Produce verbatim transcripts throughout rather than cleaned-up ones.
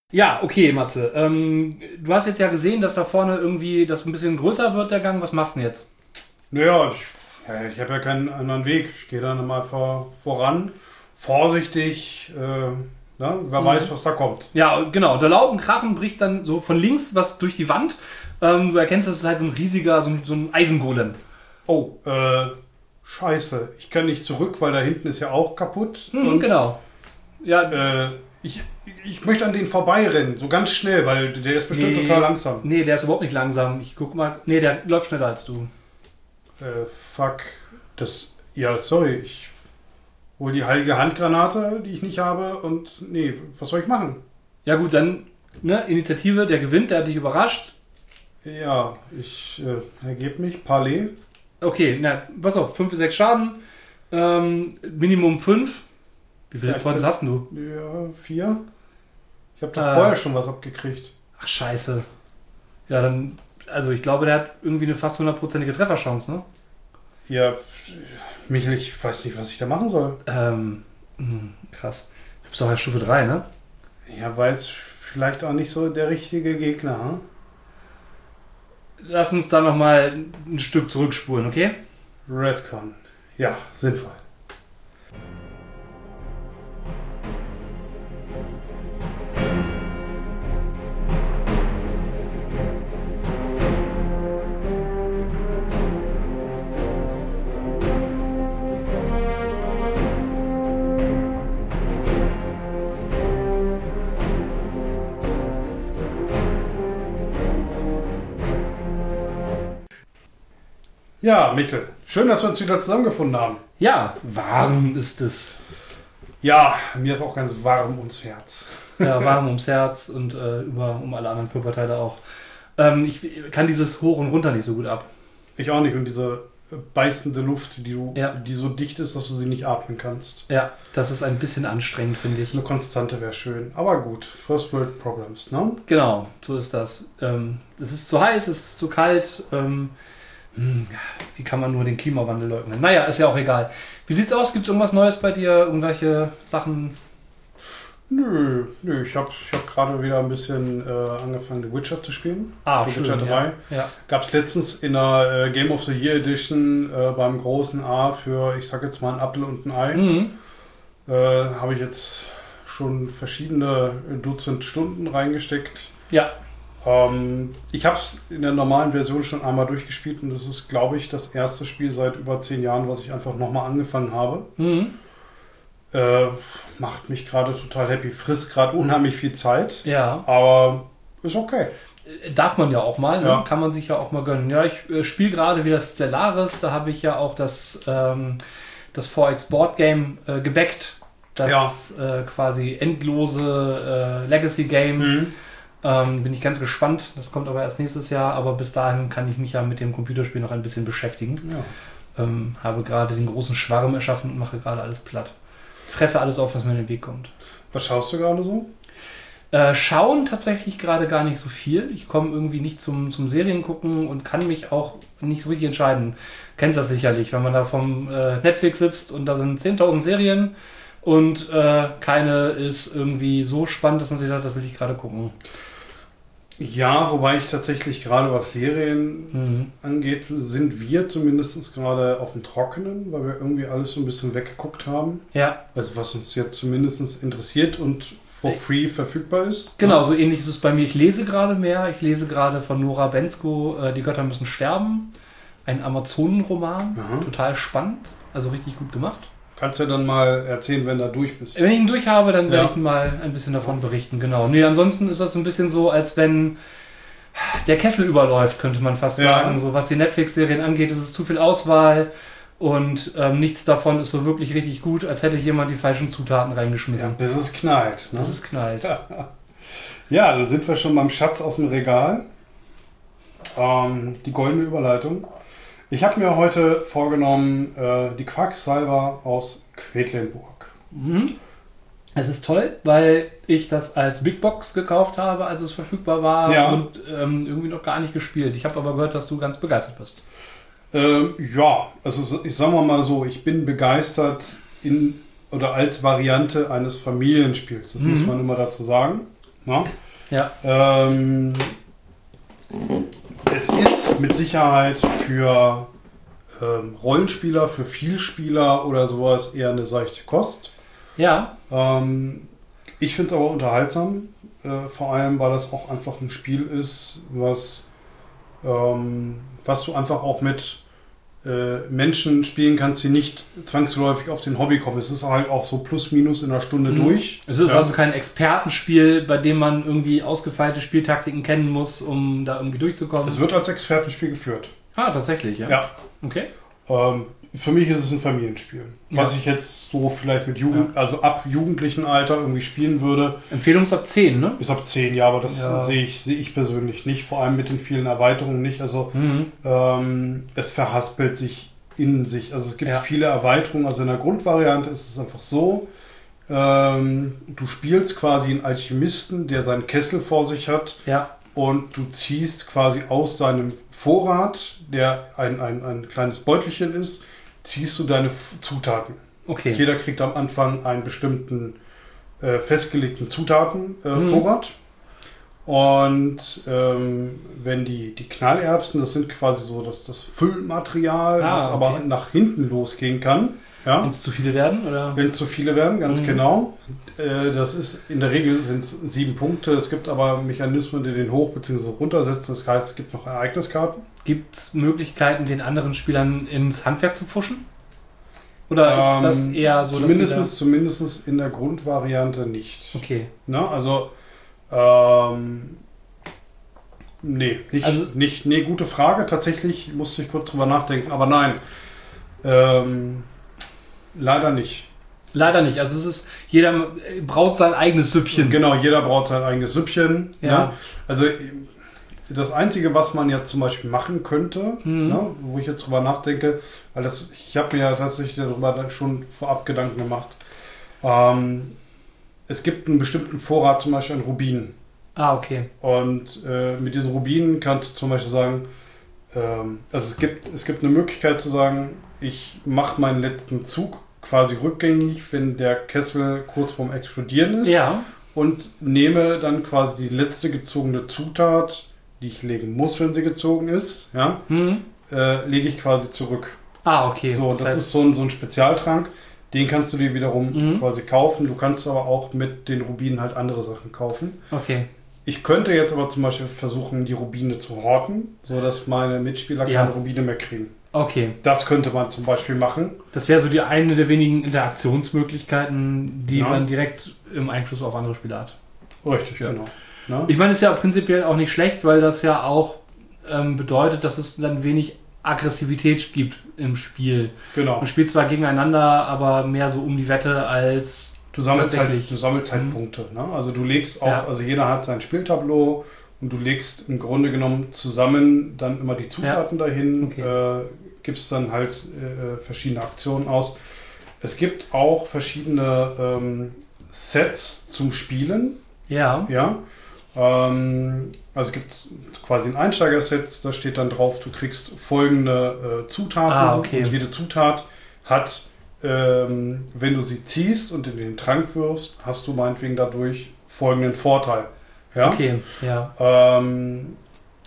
Ja, okay, Matze. Ähm, du hast jetzt ja gesehen, dass da vorne irgendwie das ein bisschen größer wird, der Gang. Was machst du denn jetzt? Naja, ich, ja, ich habe ja keinen anderen Weg. Ich gehe dann mal vor, voran, vorsichtig. Äh, na, wer Mhm. weiß, was da kommt. Ja, genau. Der Laubenkrachen bricht dann so von links was durch die Wand. Ähm, du erkennst, das ist halt so ein riesiger, so ein, so ein Eisengolem. Oh, äh, scheiße. Ich kann nicht zurück, weil da hinten ist ja auch kaputt. Mhm, Und, genau. Ja, äh, ich, ich möchte an den vorbeirennen, so ganz schnell, weil der ist bestimmt nee, total langsam. Nee, der ist überhaupt nicht langsam. Ich guck mal. Nee, der läuft schneller als du. Äh, fuck. Das, ja, sorry. Ich hol die heilige Handgranate, die ich nicht habe. Und, nee, was soll ich machen? Ja gut, dann, ne, Initiative, der gewinnt, der hat dich überrascht. Ja, ich äh, ergebe mich. Parley. Okay, na, pass auf, fünf bis sechs Schaden. Ähm, Minimum fünf. Wie viele Ja, ich Points bin- hast denn du? Ja, vier. Ich habe doch Äh. vorher schon was abgekriegt. Ach, scheiße. Ja, dann, also ich glaube, der hat irgendwie eine fast hundertprozentige Trefferchance, ne? Ja, Michael, ich weiß nicht, was ich da machen soll. Ähm, mh, krass. Du bist doch ja Stufe drei, ne? Ja, war jetzt vielleicht auch nicht so der richtige Gegner, hm? Lass uns da nochmal ein Stück zurückspulen, okay? Redcon. Ja, sinnvoll. Ja, Michael, schön, dass wir uns wieder zusammengefunden haben. Ja, warm ist es. Ja, mir ist auch ganz warm ums Herz. Ja, warm ums Herz und äh, über, um alle anderen Körperteile auch. Ähm, ich kann dieses Hoch und Runter nicht so gut ab. Ich auch nicht. Und diese beißende Luft, die, du, Ja. die so dicht ist, dass du sie nicht atmen kannst. Ja, das ist ein bisschen anstrengend, finde ich. Eine Konstante wäre schön. Aber gut, First World Problems, ne? Genau, so ist das. Ähm, es ist zu heiß, es ist zu kalt. Ähm, hm, wie kann man nur den Klimawandel leugnen? Naja, ist ja auch egal. Wie sieht's aus? Gibt es irgendwas Neues bei dir? Irgendwelche Sachen? Nö, nö, ich habe ich hab gerade wieder ein bisschen äh, angefangen, The Witcher zu spielen. Ah, The schön, Witcher drei. Ja. Ja. Gab es letztens in der äh, Game of the Year Edition äh, beim großen A für, ich sag jetzt mal, ein Apfel und ein Ei. Mhm. Äh, habe ich jetzt schon verschiedene Dutzend Stunden reingesteckt. Ja. Ähm, ich habe es in der normalen Version schon einmal durchgespielt und das ist, glaube ich, das erste Spiel seit über zehn Jahren, was ich einfach nochmal angefangen habe. Mhm. Äh, macht mich gerade total happy, frisst gerade unheimlich viel Zeit, Ja. aber ist okay. Äh, Darf man ja auch mal, ne? Ja. Kann man sich ja auch mal gönnen. Ja, ich äh, spiele gerade wieder Stellaris, da habe ich ja auch das, ähm, das vier X Board Game äh, gebackt. Das äh, quasi endlose äh, Legacy Game. Mhm. Ähm, bin ich ganz gespannt. Das kommt aber erst nächstes Jahr, aber bis dahin kann ich mich ja mit dem Computerspiel noch ein bisschen beschäftigen. Ja. Ähm, habe gerade den großen Schwarm erschaffen und mache gerade alles platt. Fresse alles auf, was mir in den Weg kommt. Was schaust du gerade so? Äh, schauen tatsächlich gerade gar nicht so viel. Ich komme irgendwie nicht zum, zum Serien gucken und kann mich auch nicht so richtig entscheiden. Kennst das sicherlich, wenn man da vom äh, Netflix sitzt und da sind zehntausend Serien und äh, keine ist irgendwie so spannend, dass man sich sagt, das will ich gerade gucken. Ja, wobei ich tatsächlich gerade was Serien Mhm. angeht, sind wir zumindest gerade auf dem Trockenen, weil wir irgendwie alles so ein bisschen weggeguckt haben. Ja, Also was uns jetzt zumindest interessiert und for free verfügbar ist. genau, so ähnlich ist es bei mir. Ich lese gerade mehr. Ich lese gerade von Nora Bensko äh, Die Götter müssen sterben. Ein Amazonenroman. Aha. Total spannend. Also richtig gut gemacht. Kannst du dann mal erzählen, wenn du durch bist. Wenn ich ihn durch habe, dann werde Ja. ich mal ein bisschen davon berichten. Genau. Nee, ansonsten ist das ein bisschen so, als wenn der Kessel überläuft, könnte man fast Ja. sagen. So was die Netflix-Serien angeht, ist es zu viel Auswahl und ähm, nichts davon ist so wirklich richtig gut, als hätte jemand die falschen Zutaten Ja, reingeschmissen. bis es knallt. Ne? Das ist knallt. Ja, dann sind wir schon beim Schatz aus dem Regal. Ähm, die goldene Überleitung. Ich habe mir heute vorgenommen, äh, die Quacksalber aus Quedlinburg. Mhm. Es ist toll, weil ich das als Big Box gekauft habe, als es verfügbar war Ja. und ähm, irgendwie noch gar nicht gespielt. Ich habe aber gehört, dass du ganz begeistert bist. Ähm, ja, also ich sage mal so, ich bin begeistert in oder als Variante eines Familienspiels. Das Mhm. muss man immer dazu sagen. Na? Ja. Ähm, es ist mit Sicherheit für ähm, Rollenspieler, für Vielspieler oder sowas eher eine seichte Kost. Ja. Ähm, ich finde es aber unterhaltsam, äh, vor allem, weil das auch einfach ein Spiel ist, was, ähm, was du einfach auch mit äh, Menschen spielen kannst, die nicht zwangsläufig auf den Hobby kommen. Es ist halt auch so plus minus in einer Stunde mhm. durch. Es ist ja. also kein Expertenspiel, bei dem man irgendwie ausgefeilte Spieltaktiken kennen muss, um da irgendwie durchzukommen. Es wird als Expertenspiel geführt. Ah, tatsächlich, ja. Ja. Okay. Ähm, für mich ist es ein Familienspiel. Ja. Was ich jetzt so vielleicht mit Jugend, ja. also ab jugendlichem Alter irgendwie spielen würde. Empfehlung ist ab zehn, ne? Ist ab zehn, ja, aber das ja. sehe ich, sehe ich persönlich nicht. Vor allem mit den vielen Erweiterungen nicht. Also mhm. ähm, es verhaspelt sich in sich. Also es gibt ja. viele Erweiterungen. Also in der Grundvariante ist es einfach so, ähm, du spielst quasi einen Alchemisten, der seinen Kessel vor sich hat. Ja. Und du ziehst quasi aus deinem Vorrat, der ein, ein, ein kleines Beutelchen ist, ziehst du deine Zutaten. Okay. Jeder kriegt am Anfang einen bestimmten äh, festgelegten Zutatenvorrat. Äh, mhm. Und ähm, wenn die, die Knallerbsen, das sind quasi so das, das Füllmaterial, ah, was okay. aber nach hinten losgehen kann. Ja? Wenn es zu viele werden? Oder? Wenn es zu viele werden, ganz mhm. genau. Äh, das ist in der Regel sind es sieben Punkte. Es gibt aber Mechanismen, die den hoch- bzw. runtersetzen. Das heißt, es gibt noch Ereigniskarten. Gibt es Möglichkeiten, den anderen Spielern ins Handwerk zu pfuschen? Oder ist ähm, das eher so, zumindest, dass zumindest in der Grundvariante nicht. Okay. Na, also ähm, nee, nicht, also, nicht, nee, gute Frage. Tatsächlich musste ich kurz drüber nachdenken, aber nein. Ähm, leider nicht. Leider nicht. Also es ist, jeder braut sein eigenes Süppchen. Genau, jeder braut sein eigenes Süppchen. Ja. Ne? Also das Einzige, was man jetzt zum Beispiel machen könnte, mhm. ne, wo ich jetzt drüber nachdenke, weil das, ich habe mir ja tatsächlich darüber schon vorab Gedanken gemacht. Ähm, es gibt einen bestimmten Vorrat, zum Beispiel an Rubinen. Ah, okay. Und äh, mit diesen Rubinen kannst du zum Beispiel sagen, ähm, also es gibt, es gibt eine Möglichkeit zu sagen, ich mache meinen letzten Zug quasi rückgängig, wenn der Kessel kurz vorm Explodieren ist. Ja. Und nehme dann quasi die letzte gezogene Zutat, die ich legen muss, wenn sie gezogen ist, ja, mhm. äh, lege ich quasi zurück. Ah, okay. So, das, das heißt, ist so ein, so ein Spezialtrank, den kannst du dir wiederum mhm. quasi kaufen. Du kannst aber auch mit den Rubinen halt andere Sachen kaufen. Okay. Ich könnte jetzt aber zum Beispiel versuchen, die Rubine zu horten, sodass meine Mitspieler ja. keine Rubine mehr kriegen. Okay. Das könnte man zum Beispiel machen. Das wäre so die eine der wenigen Interaktionsmöglichkeiten, die ja. man direkt im Einfluss auf andere Spieler hat. Richtig, ja. genau. Ja. Ich meine, es ist ja prinzipiell auch nicht schlecht, weil das ja auch ähm, bedeutet, dass es dann wenig Aggressivität gibt im Spiel. Genau. Man spielt zwar gegeneinander, aber mehr so um die Wette als du sammelst halt, du sammelst halt mhm. Punkte. Ne? Also du legst auch, ja. also jeder hat sein Spieltableau und du legst im Grunde genommen zusammen dann immer die Zutaten ja. dahin, okay. äh, gibst dann halt äh, verschiedene Aktionen aus. Es gibt auch verschiedene ähm, Sets zum Spielen. Ja. Ja. Ähm, also es gibt quasi ein Einsteiger-Set, da steht dann drauf, du kriegst folgende äh, Zutaten. Ah, okay. Und jede Zutat hat, ähm, wenn du sie ziehst und in den Trank wirfst, hast du meinetwegen dadurch folgenden Vorteil. Ja? Okay, ja. Ähm,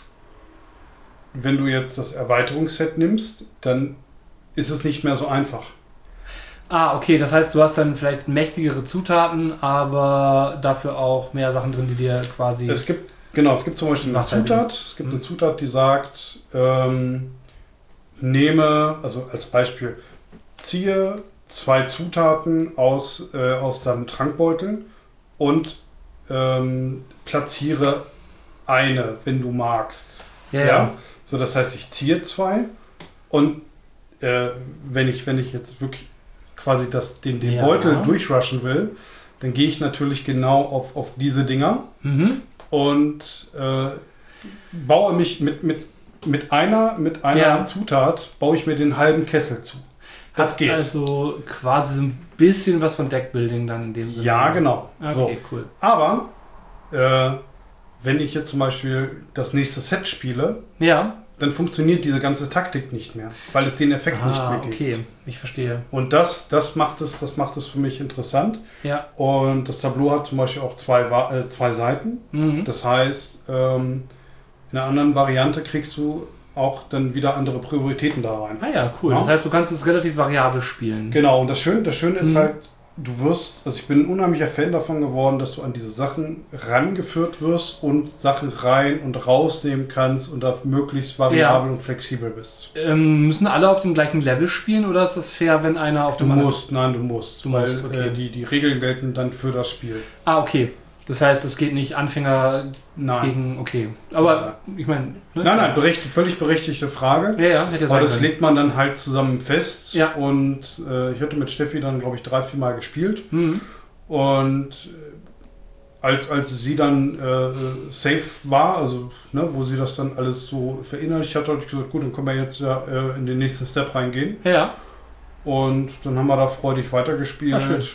wenn du jetzt das Erweiterungsset nimmst, dann ist es nicht mehr so einfach. Ah, okay, das heißt, du hast dann vielleicht mächtigere Zutaten, aber dafür auch mehr Sachen drin, die dir quasi... Es gibt, genau, es gibt zum Beispiel eine Zutat, es gibt eine Zutat, die sagt, ähm, nehme, also als Beispiel, ziehe zwei Zutaten aus, äh, aus deinem Trankbeutel und ähm, platziere eine, wenn du magst. Ja, ja. ja. So, das heißt, ich ziehe zwei und äh, wenn ich, wenn ich jetzt wirklich quasi das, den, den ja. Beutel durchrushen will, dann gehe ich natürlich genau auf, auf diese Dinger mhm. und äh, baue mich mit, mit, mit einer, mit einer ja. Zutat, baue ich mir den halben Kessel zu. Das Hat geht. Also quasi so ein bisschen was von Deckbuilding dann in dem Sinne. Ja, genau. Okay, so. cool. Aber äh, wenn ich jetzt zum Beispiel das nächste Set spiele, ja. dann funktioniert diese ganze Taktik nicht mehr, weil es den Effekt ah, nicht mehr gibt. Okay, ich verstehe. Und das, das, macht es, das macht es für mich interessant. Ja. Und das Tableau hat zum Beispiel auch zwei, äh, zwei Seiten. Mhm. Das heißt, ähm, in einer anderen Variante kriegst du auch dann wieder andere Prioritäten da rein. Ah ja, cool. Ja? Das heißt, du kannst es relativ variabel spielen. Genau, und das Schöne, das Schöne ist Mhm. halt, du wirst, also ich bin ein unheimlicher Fan davon geworden, dass du an diese Sachen rangeführt wirst und Sachen rein und rausnehmen kannst und da möglichst variabel Ja. und flexibel bist. Ähm, müssen alle auf dem gleichen Level spielen oder ist das fair, wenn einer auf Du dem anderen- musst, nein, du musst, Du weil musst, okay. äh, die, die Regeln gelten dann für das Spiel. Ah, okay. Das heißt, es geht nicht Anfänger Nein. gegen. Okay. Aber ich meine. Ne? Nein, nein, bericht, völlig berechtigte Frage. Ja, ja, hätte ja Aber sein das können. legt man dann halt zusammen fest. Ja. Und äh, ich hatte mit Steffi dann, glaube ich, drei, vier Mal gespielt. Mhm. Und äh, als, als sie dann äh, safe war, also ne, wo sie das dann alles so verinnerlicht hat, habe ich gesagt, gut, dann können wir jetzt ja äh, in den nächsten Step reingehen. Ja. Und dann haben wir da freudig weitergespielt. Ah, schön.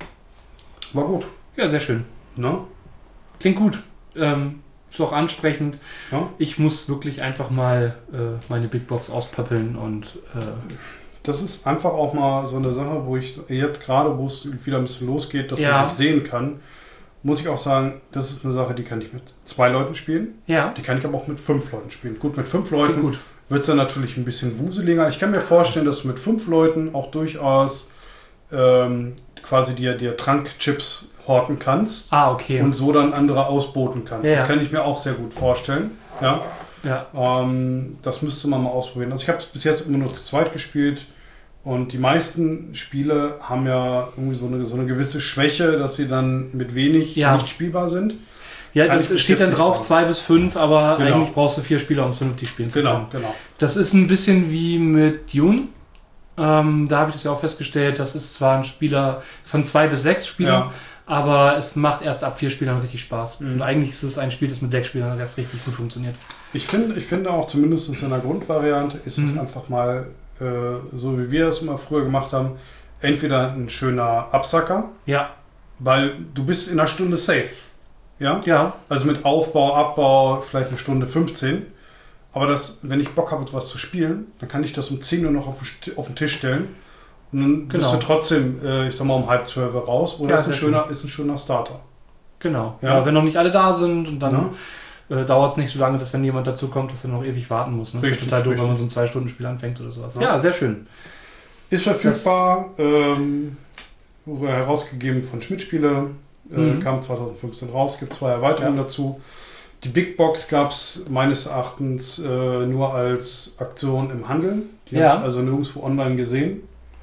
War gut. Ja, sehr schön. Ne? Klingt gut. Ähm, ist auch ansprechend. Ja? Ich muss wirklich einfach mal äh, meine Big Box auspöppeln und äh, Das ist einfach auch mal so eine Sache, wo ich jetzt gerade, wo es wieder ein bisschen losgeht, dass Ja. man sich sehen kann, muss ich auch sagen, das ist eine Sache, die kann ich mit zwei Leuten spielen. ja, Die kann ich aber auch mit fünf Leuten spielen. Gut, mit fünf klingt Leuten gut. wird es dann natürlich ein bisschen wuseliger. Ich kann mir vorstellen, dass du mit fünf Leuten auch durchaus ähm, quasi dir, dir Trankchips horten kannst Ah, okay. und so dann andere ausboten kannst. Ja. Das kann ich mir auch sehr gut vorstellen. Ja. ja. Ähm, das müsste man mal ausprobieren. Also ich habe es bis jetzt immer nur zu zweit gespielt und die meisten Spiele haben ja irgendwie so eine, so eine gewisse Schwäche, dass sie dann mit wenig Ja. nicht spielbar sind. Ja, Kann das ich steht jetzt dann nicht drauf, sagen. zwei bis fünf, aber Genau. eigentlich brauchst du vier Spieler, um es vernünftig spielen zu können. Genau, genau. Das ist ein bisschen wie mit Dune. Ähm, da habe ich das ja auch festgestellt, das ist zwar ein Spieler von zwei bis sechs Spielern, Ja. aber es macht erst ab vier Spielern richtig Spaß. Mhm. Und eigentlich ist es ein Spiel, das mit sechs Spielern erst richtig gut funktioniert. Ich finde, ich finde auch zumindest in der Grundvariante ist es Mhm. einfach mal, äh, so wie wir es immer früher gemacht haben, entweder ein schöner Absacker, Ja, weil du bist in einer Stunde safe. Ja? ja, Also mit Aufbau, Abbau, vielleicht eine Stunde fünfzehn. Aber das, wenn ich Bock habe, etwas zu spielen, dann kann ich das um zehn Uhr noch auf den, St- auf den Tisch stellen. Und dann bist Genau. du trotzdem, äh, ich sag mal, um halb zwölf raus. Oder Ja, ist, ein sehr schöner, ist ein schöner Starter. genau. Ja. Ja. Wenn noch nicht alle da sind, und dann Ja. äh, dauert es nicht so lange, dass wenn jemand dazu kommt, dass er noch ewig warten muss. Ne? Das ist Richtig, total doof, richtig. wenn man so ein Zwei-Stunden-Spiel anfängt oder sowas. Ja. Ja, sehr schön. Ist verfügbar, ähm, wurde herausgegeben von Schmidt-Spiele, äh, Mhm. kam zwanzig fünfzehn raus, gibt zwei Erweiterungen Ja. dazu. Die Big Box gab es meines Erachtens äh, nur als Aktion im Handel. Die Ja. habe ich also nirgendwo online gesehen.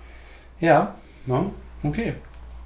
Ja, Ne? okay.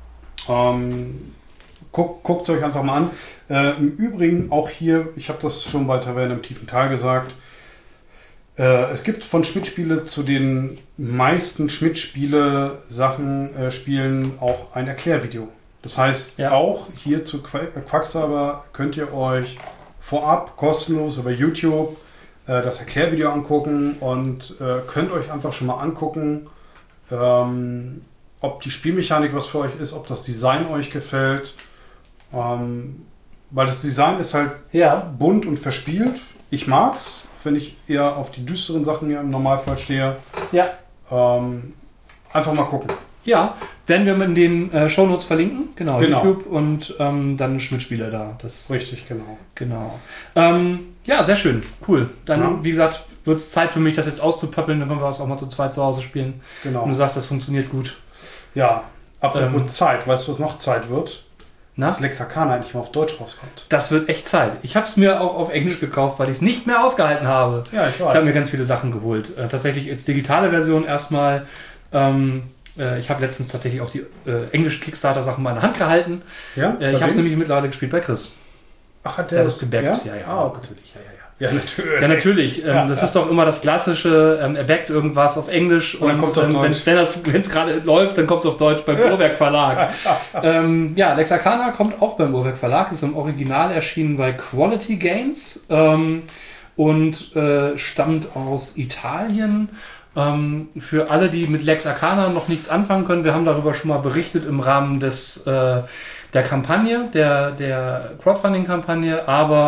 Ähm, guck, guckt es euch einfach mal an. Äh, Im Übrigen auch hier, ich habe das schon bei Taverne im tiefen Tal gesagt, äh, es gibt von Schmidt-Spiele zu den meisten Schmidt-Spiele-Sachen, äh, Spielen auch ein Erklärvideo. Das heißt, Ja. auch hier zu Qu- äh, Quacksalber könnt ihr euch vorab kostenlos über YouTube äh, das Erklärvideo angucken und äh, könnt euch einfach schon mal angucken, ähm, ob die Spielmechanik was für euch ist, ob das Design euch gefällt. Ähm, weil das Design ist halt Ja, bunt und verspielt. Ich mag's, wenn ich eher auf die düsteren Sachen hier im Normalfall stehe. ja. Ähm, einfach mal gucken. Ja, werden wir in den äh, Shownotes verlinken. Genau, Genau. YouTube und ähm, dann Schmidt-Spieler da. Das, Richtig, genau. genau. Ähm, ja, sehr schön. Cool. Dann, Ja. wie gesagt, wird es Zeit für mich, das jetzt auszupöppeln. Dann können wir das auch mal zu zweit zu Hause spielen. genau. Und du sagst, das funktioniert gut. Ja, apropos Ähm, Zeit. Weißt du, was noch Zeit wird? Na? Dass Lexakana endlich mal auf Deutsch rauskommt. Das wird echt Zeit. Ich habe es mir auch auf Englisch gekauft, weil ich es nicht mehr ausgehalten habe. Ja, ich Ich habe mir weiß. ganz viele Sachen geholt. Äh, tatsächlich als digitale Version erstmal. Ähm, äh, ich habe letztens tatsächlich auch die äh, englischen Kickstarter-Sachen mal in der Hand gehalten. Ja? Äh, ich Bei habe es wem? nämlich mittlerweile gespielt bei Chris. Ach, hat Der der hat es gebackt. Ja, Ja, ja, Ah, okay. natürlich. Ja, ja, ja. Ja, natürlich. Ja, natürlich. Ähm, Ja, das ja. ist doch immer das klassische, ähm, er backt irgendwas auf Englisch Und dann kommt's auf ähm, Deutsch. wenn es gerade läuft, dann kommt es auf Deutsch beim Uhrwerk Verlag. ähm, ja, Lexakana kommt auch beim Uhrwerk Verlag, ist im Original erschienen bei Quality Games ähm, und äh, stammt aus Italien. Ähm, für alle, die mit Lexakana noch nichts anfangen können, wir haben darüber schon mal berichtet im Rahmen des, äh, der Kampagne, der, der Crowdfunding-Kampagne, aber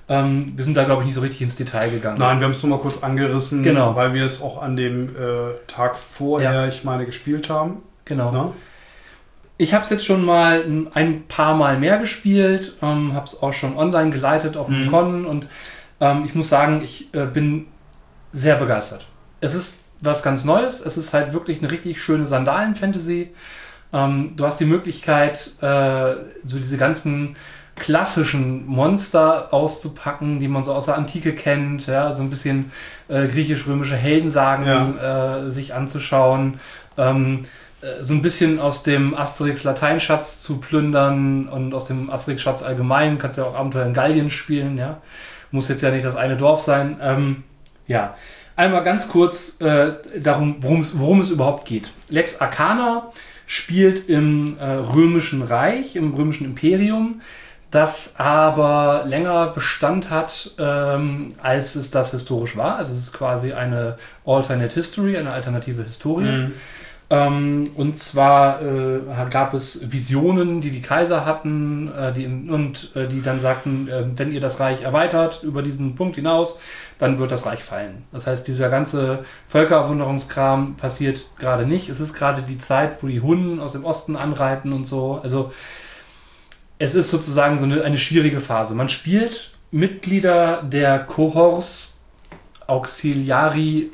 Ähm, wir sind da, glaube ich, nicht so richtig ins Detail gegangen. Nein, wir haben es nur mal kurz angerissen, genau. weil wir es auch an dem äh, Tag vorher, ja. ich meine, gespielt haben. Genau. Na? Ich habe es jetzt schon mal ein paar Mal mehr gespielt, ähm, habe es auch schon online geleitet auf dem mhm. Con und ähm, ich muss sagen, ich äh, bin sehr begeistert. Es ist was ganz Neues, es ist halt wirklich eine richtig schöne Sandalen-Fantasy. Ähm, du hast die Möglichkeit, äh, so diese ganzen klassischen Monster auszupacken, die man so aus der Antike kennt, ja, so ein bisschen äh, griechisch-römische Heldensagen ja. äh, sich anzuschauen, ähm, äh, so ein bisschen aus dem Asterix-Lateinschatz zu plündern und aus dem Asterix-Schatz allgemein, kannst ja auch Abenteuer in Gallien spielen, ja, muss jetzt ja nicht das eine Dorf sein, ähm, ja. Einmal ganz kurz äh, darum, worum es überhaupt geht. Lex Arcana spielt im äh, Römischen Reich, im Römischen Imperium, das aber länger Bestand hat, ähm, als es das historisch war. Also es ist quasi eine Alternate History, eine alternative Historie. Mhm. Ähm, und zwar äh, gab es Visionen, die die Kaiser hatten äh, die, und äh, die dann sagten, äh, wenn ihr das Reich erweitert über diesen Punkt hinaus, dann wird das Reich fallen. Das heißt, dieser ganze Völkererwunderungskram passiert gerade nicht. Es ist gerade die Zeit, wo die Hunnen aus dem Osten anreiten und so. Also es ist sozusagen so eine, eine schwierige Phase. Man spielt Mitglieder der Cohors Auxiliari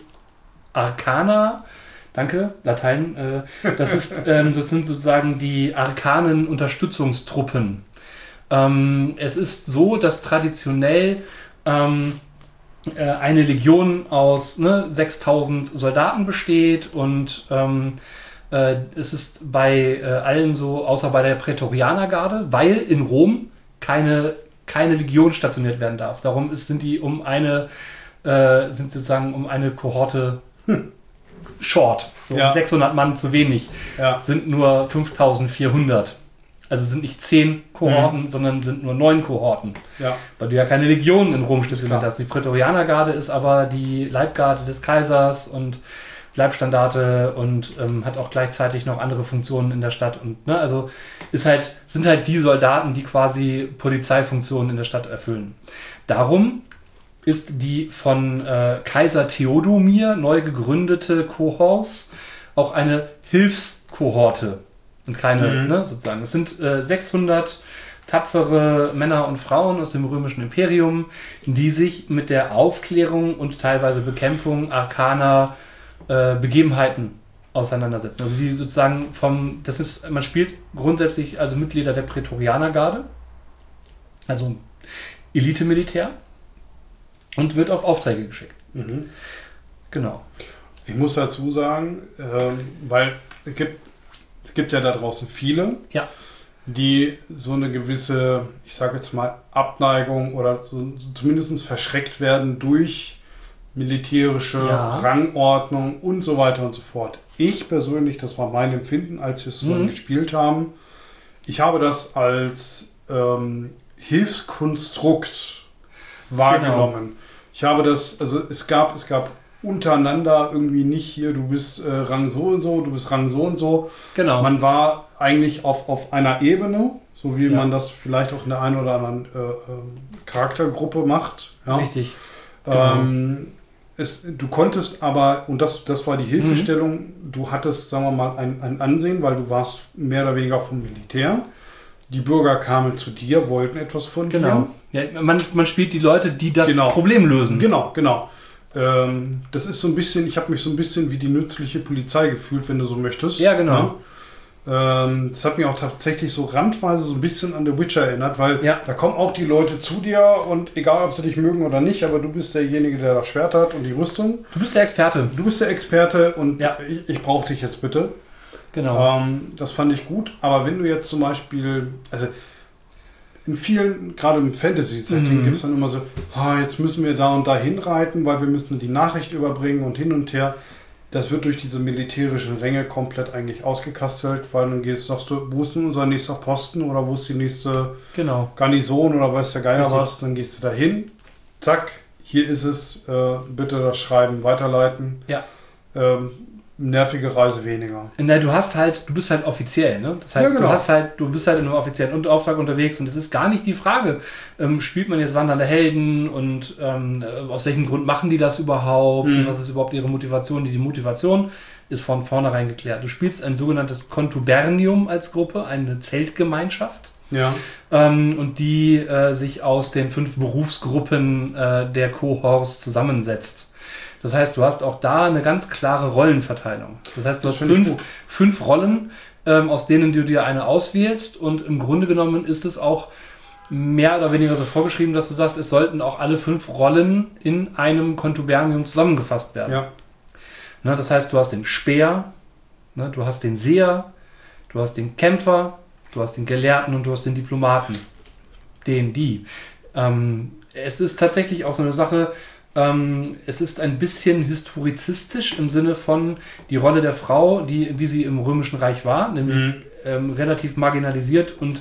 Arcana. Danke, Latein. Äh, das, ist, ähm, das sind sozusagen die arkanen Unterstützungstruppen. Ähm, es ist so, dass traditionell ähm, äh, eine Legion aus ne, sechstausend Soldaten besteht und ähm, äh, es ist bei äh, allen so, außer bei der Prätorianergarde, weil in Rom keine, keine Legion stationiert werden darf. Darum ist, sind die um eine, äh, sind sozusagen um eine Kohorte hm. short. So ja. sechshundert Mann zu wenig. Ja. Sind nur fünftausendvierhundert. Also sind nicht zehn Kohorten, mhm. sondern sind nur neun Kohorten. Ja. Weil du ja keine Legionen in Rom stationiert hast. Die Prätorianergarde ist aber die Leibgarde des Kaisers und Leibstandarte und ähm, hat auch gleichzeitig noch andere Funktionen in der Stadt. Und ne, also ist halt, sind halt die Soldaten, die quasi Polizeifunktionen in der Stadt erfüllen. Darum ist die von äh, Kaiser Theodomir neu gegründete Cohors auch eine Hilfskohorte und keine, mhm. ne, sozusagen. Es sind äh, sechshundert tapfere Männer und Frauen aus dem römischen Imperium, die sich mit der Aufklärung und teilweise Bekämpfung arkaner äh, Begebenheiten auseinandersetzen. Also die sozusagen vom, das ist, man spielt grundsätzlich also Mitglieder der Prätorianergarde, also Elite-Militär, und wird auf Aufträge geschickt. Mhm. Genau. Ich muss dazu sagen, ähm, weil es gibt, es gibt ja da draußen viele, ja. die so eine gewisse, ich sage jetzt mal, Abneigung oder so, so zumindest verschreckt werden durch militärische ja. Rangordnung und so weiter und so fort. Ich persönlich, das war mein Empfinden, als wir es zusammen mhm. gespielt haben, ich habe das als ähm, Hilfskonstrukt wahrgenommen. Genau. Ich habe das, also es gab, es gab untereinander irgendwie nicht hier, du bist äh, Rang so und so, du bist Rang so und so. Genau. Man war eigentlich auf, auf einer Ebene, so wie ja. man das vielleicht auch in der einen oder anderen äh, äh, Charaktergruppe macht. Ja. Richtig. Ähm, genau. es, du konntest aber, und das, das war die Hilfestellung, mhm. du hattest, sagen wir mal, ein, ein Ansehen, weil du warst mehr oder weniger vom Militär. Die Bürger kamen zu dir, wollten etwas von genau. dir. Ja, man, man spielt die Leute, die das genau. Problem lösen. Genau, genau. Ähm, das ist so ein bisschen, ich habe mich so ein bisschen wie die nützliche Polizei gefühlt, wenn du so möchtest. Ja, genau. Ja? Ähm, das hat mich auch tatsächlich so randweise so ein bisschen an The Witcher erinnert, weil ja. da kommen auch die Leute zu dir und egal, ob sie dich mögen oder nicht, aber du bist derjenige, der das Schwert hat und die Rüstung. Du bist der Experte. Du bist der Experte und ja. ich, ich brauche dich jetzt bitte. Genau. Ähm, das fand ich gut, aber wenn du jetzt zum Beispiel, also in vielen, gerade im Fantasy-Setting, mhm. gibt es dann immer so, ah, jetzt müssen wir da und da hinreiten, weil wir müssen die Nachricht überbringen und hin und her. Das wird durch diese militärischen Ränge komplett eigentlich ausgekastelt, weil dann gehst, sagst du, wo ist denn unser nächster Posten oder wo ist die nächste genau. Garnison oder weiß der Geier Richtig. was, dann gehst du da hin, zack, hier ist es, äh, bitte das Schreiben weiterleiten. Ja. Ähm, nervige Reise weniger. Na, du hast halt, du bist halt offiziell, ne? Das heißt, Ja, genau. du hast halt, du bist halt in einem offiziellen Auftrag unterwegs und es ist gar nicht die Frage, ähm, spielt man jetzt wandernde Helden und ähm, aus welchem Grund machen die das überhaupt? Mhm. Was ist überhaupt ihre Motivation? Die, die Motivation ist von vornherein geklärt. Du spielst ein sogenanntes Contubernium als Gruppe, eine Zeltgemeinschaft. Ja. Ähm, und die äh, sich aus den fünf Berufsgruppen äh, der Cohorts zusammensetzt. Das heißt, du hast auch da eine ganz klare Rollenverteilung. Das heißt, du Das hast finde ich fünf, gut. fünf Rollen, ähm, aus denen du dir eine auswählst und im Grunde genommen ist es auch mehr oder weniger so vorgeschrieben, dass du sagst, es sollten auch alle fünf Rollen in einem Contubernium zusammengefasst werden. Ja. Ne, das heißt, du hast den Speer, ne, du hast den Seher, du hast den Kämpfer, du hast den Gelehrten und du hast den Diplomaten. Den, die. Ähm, es ist tatsächlich auch so eine Sache, ähm, es ist ein bisschen historizistisch im Sinne von die Rolle der Frau, die, wie sie im Römischen Reich war, nämlich Mhm. ähm, relativ marginalisiert und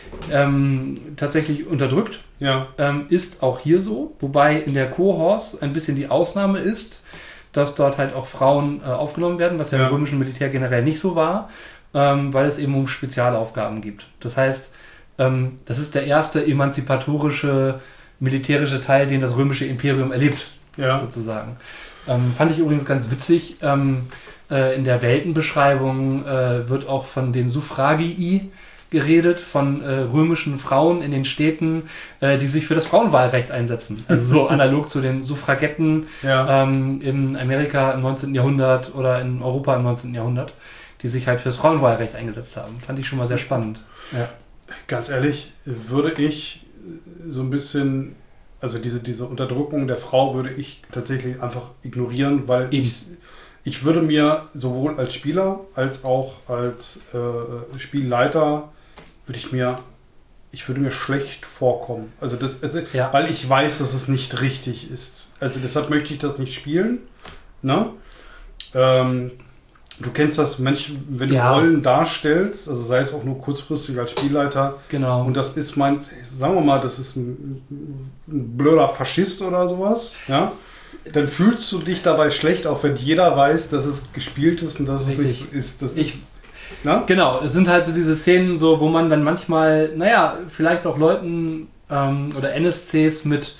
ähm, tatsächlich unterdrückt, Ja. ähm, ist auch hier so, wobei in der Cohorts ein bisschen die Ausnahme ist, dass dort halt auch Frauen äh, aufgenommen werden, was ja, Ja. im römischen Militär generell nicht so war, ähm, weil es eben um Spezialaufgaben gibt. Das heißt, ähm, das ist der erste emanzipatorische militärische Teil, den das römische Imperium erlebt, Ja. sozusagen. Ähm, fand ich übrigens ganz witzig. Ähm, äh, in der Weltenbeschreibung äh, wird auch von den Suffragii geredet, von äh, römischen Frauen in den Städten, äh, die sich für das Frauenwahlrecht einsetzen. Also so analog zu den Suffragetten Ja. ähm, in Amerika im neunzehnten Jahrhundert oder in Europa im neunzehnten Jahrhundert, die sich halt fürs Frauenwahlrecht eingesetzt haben. Fand ich schon mal sehr spannend. Ja. Ganz ehrlich, würde ich so ein bisschen, also diese, diese Unterdrückung der Frau würde ich tatsächlich einfach ignorieren, weil Eben. ich, ich würde mir sowohl als Spieler als auch als äh, Spielleiter, würde ich mir, ich würde mir schlecht vorkommen. Also das, es, Ja. weil ich weiß, dass es nicht richtig ist. Also deshalb möchte ich das nicht spielen. Ne? Ähm, Du kennst das, Mensch, wenn du Ja. Rollen darstellst, also sei es auch nur kurzfristig als Spielleiter, Genau. und das ist mein, sagen wir mal, das ist ein, ein blöder Faschist oder sowas, ja, dann fühlst du dich dabei schlecht, auch wenn jeder weiß, dass es gespielt ist und dass es Richtig. nicht so ist. Das Ich- ist, na? Genau, es sind halt so diese Szenen, so, wo man dann manchmal, naja, vielleicht auch Leuten ähm, oder N S Cs mit,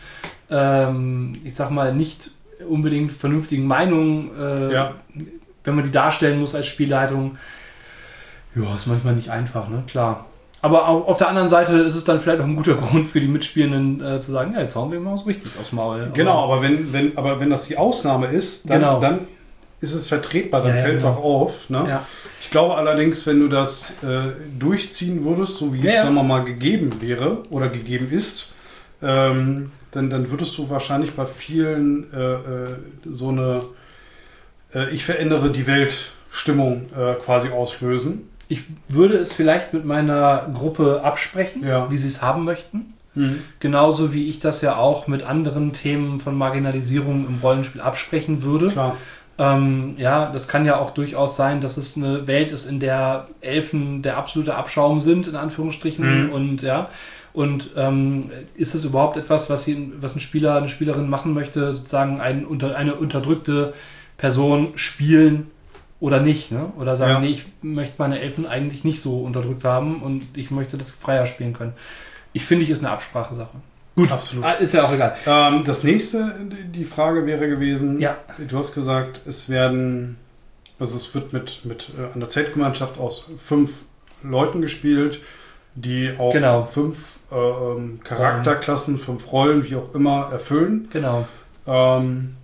ähm, ich sag mal, nicht unbedingt vernünftigen Meinungen, äh, Ja. wenn man die darstellen muss als Spielleitung, ja, ist manchmal nicht einfach, ne? Klar. Aber au- auf der anderen Seite ist es dann vielleicht auch ein guter Grund für die Mitspielenden äh, zu sagen, ja, jetzt hauen wir mal so richtig aufs Maul. Genau, aber wenn, wenn, aber wenn das die Ausnahme ist, dann, Genau. dann ist es vertretbar, dann Ja, ja, fällt es genau. auch auf. Ne? Ja. Ich glaube allerdings, wenn du das äh, durchziehen würdest, so wie es, Ja, ja. sagen wir mal, gegeben wäre oder gegeben ist, ähm, dann, dann würdest du wahrscheinlich bei vielen äh, äh, so eine äh, ich verändere die Welt-Stimmung äh, quasi auslösen. Ich würde es vielleicht mit meiner Gruppe absprechen, Ja. wie sie es haben möchten. Mhm. Genauso wie ich das ja auch mit anderen Themen von Marginalisierung im Rollenspiel absprechen würde. Klar. Ähm, ja, das kann ja auch durchaus sein, dass es eine Welt ist, in der Elfen der absolute Abschaum sind, in Anführungsstrichen. Mhm. Und ja, und ähm, ist es überhaupt etwas, was, sie, was ein Spieler, eine Spielerin machen möchte, sozusagen ein, unter, eine unterdrückte Person spielen oder nicht? Ne? Oder sagen, Ja. nee, ich möchte meine Elfen eigentlich nicht so unterdrückt haben und ich möchte das freier spielen können. Ich finde, ich ist eine Absprachesache. Gut. Absolut. Ah, ist ja auch egal. Ähm, das nächste, die Frage wäre gewesen, Ja. du hast gesagt, es werden, also es wird mit, mit äh, einer Zeltgemeinschaft aus fünf Leuten gespielt, die auch Genau. fünf äh, ähm, Charakterklassen, fünf Rollen, wie auch immer, erfüllen. Genau. Ähm,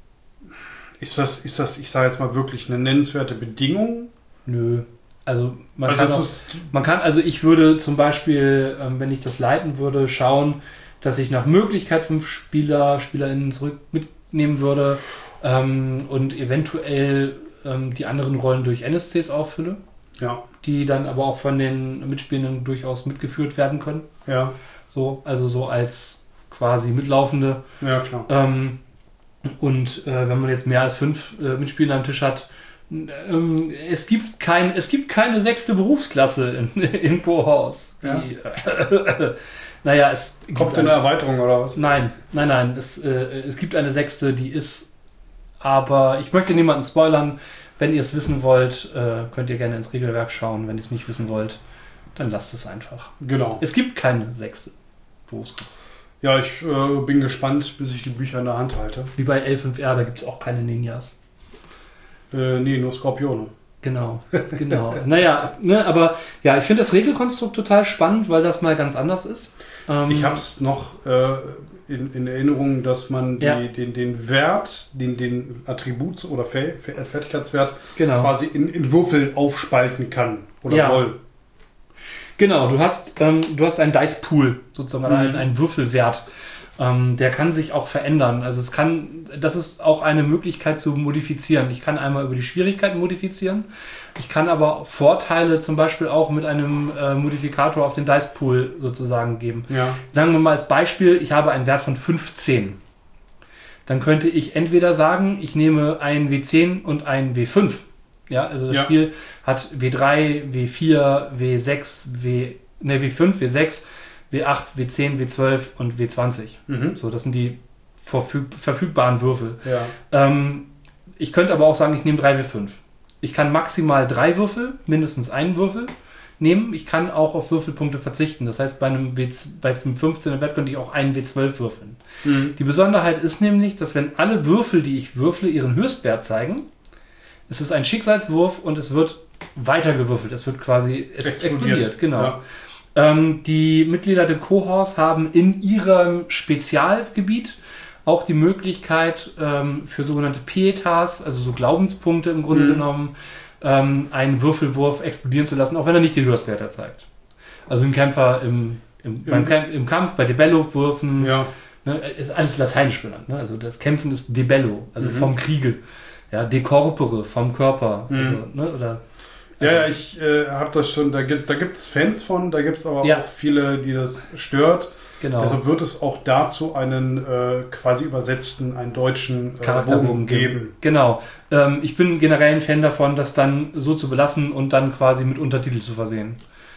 ist das, ist das, ich sage jetzt mal, wirklich eine nennenswerte Bedingung? Nö. Also man Also kann es auch, ist, man kann, also ich würde zum Beispiel, ähm, wenn ich das leiten würde, schauen, dass ich nach Möglichkeit fünf Spieler, SpielerInnen zurück mitnehmen würde ähm, und eventuell ähm, die anderen Rollen durch N S Cs auffülle, ja, die dann aber auch von den Mitspielenden durchaus mitgeführt werden können. ja, So, also so als quasi Mitlaufende. ja, klar. Ähm, und äh, wenn man jetzt mehr als fünf äh, Mitspieler am Tisch hat, ähm, es gibt kein, es gibt keine sechste Berufsklasse in, in Cohorts. Ja. Die, äh, naja, es Kommt gibt in eine, eine Erweiterung oder was? Nein, nein, nein. Es, äh, es gibt eine sechste, die ist, aber ich möchte niemanden spoilern, Wenn ihr es wissen wollt, äh, könnt ihr gerne ins Regelwerk schauen. Wenn ihr es nicht wissen wollt, dann lasst es einfach. Genau. Es gibt keine sechste Berufsgruppe. Ja, ich äh, bin gespannt, bis ich die Bücher in der Hand halte. Das ist wie bei L fünf R, da gibt es auch keine Ninjas. Äh, nee, nur Skorpione. Genau, genau. Naja, ne, aber ja, ich finde das Regelkonstrukt total spannend, weil das mal ganz anders ist. Ähm, ich habe es noch äh, in, in Erinnerung, dass man die, ja. den, den Wert, den, den Attribut- oder Fäh- Fäh- Fertigkeitswert genau. quasi in, in Würfel aufspalten kann oder ja. soll. Genau, du hast, ähm, du hast einen Dice Pool, sozusagen, Mhm. einen, einen Würfelwert. Ähm, der kann sich auch verändern. Also es kann, das ist auch eine Möglichkeit zu modifizieren. Ich kann einmal über die Schwierigkeiten modifizieren. Ich kann aber Vorteile zum Beispiel auch mit einem äh, Modifikator auf den Dice Pool sozusagen geben. Ja. Sagen wir mal als Beispiel, ich habe einen Wert von fünfzehn. Dann könnte ich entweder sagen, ich nehme einen W zehn und einen W fünf. Ja, also das Ja. Spiel hat W drei, W vier, W sechs, W, ne, W fünf, W sechs, W acht, W zehn, W zwölf und W zwanzig. Mhm. So, das sind die verfüg verfügbaren Würfel. Ja. Ähm, ich könnte aber auch sagen, ich nehme drei W fünf. Ich kann maximal drei Würfel, mindestens einen Würfel nehmen. Ich kann auch auf Würfelpunkte verzichten. Das heißt, bei einem W, bei einem fünfzehner Wert könnte ich auch einen W zwölf würfeln. Mhm. Die Besonderheit ist nämlich, dass wenn alle Würfel, die ich würfle, ihren Höchstwert zeigen, es ist ein Schicksalswurf und es wird weitergewürfelt. Es wird quasi es Explodiert. explodiert. Genau. Ja. Ähm, die Mitglieder der Cohorts haben in ihrem Spezialgebiet auch die Möglichkeit ähm, für sogenannte Pietas, also so Glaubenspunkte im Grunde Mhm. genommen, ähm, einen Würfelwurf explodieren zu lassen, auch wenn er nicht den Höchstwert zeigt. Also ein Kämpfer im, im, beim Camp, im Kampf, bei Debello-Würfen, Ja. ne, ist alles lateinisch benannt. Ne? Also das Kämpfen ist Debello, also Mhm. vom Kriege. Ja, de corpore, vom Körper. Mhm. Also, ne, oder, Ja, also, ja, ich äh, habe das schon, da gibt da gibt's Fans von, da gibt es aber Ja. auch viele, die das stört. genau. Deshalb wird es auch dazu einen äh, quasi übersetzten, einen deutschen äh, Charakterbogen Bogen geben. Genau. Ähm, ich bin generell ein Fan davon, das dann so zu belassen und dann quasi mit Untertitel zu versehen.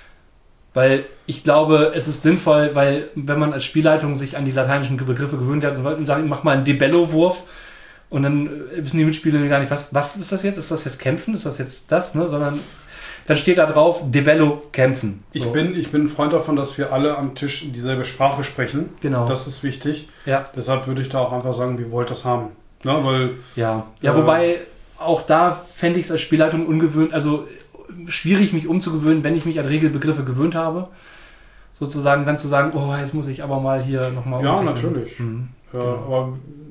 Weil ich glaube, es ist sinnvoll, weil wenn man als Spielleitung sich an die lateinischen Begriffe gewöhnt hat und sagt, mach mal einen Debello-Wurf und dann wissen die Mitspieler gar nicht, was, was ist das jetzt? Ist das jetzt Kämpfen? Ist das jetzt das? Ne? Sondern dann steht da drauf, Debello kämpfen. So. Ich bin, ich bin ein Freund davon, dass wir alle am Tisch dieselbe Sprache sprechen. Genau. Das ist wichtig. Ja. Deshalb würde ich da auch einfach sagen, wie wollt ihr das haben? Ne, weil, Ja, ja Äh, wobei auch da fände ich es als Spielleitung ungewöhnt, also schwierig mich umzugewöhnen, wenn ich mich an Regelbegriffe gewöhnt habe. Sozusagen dann zu sagen, oh, jetzt muss ich aber mal hier nochmal... ja, natürlich. Hm. Ja, Genau. aber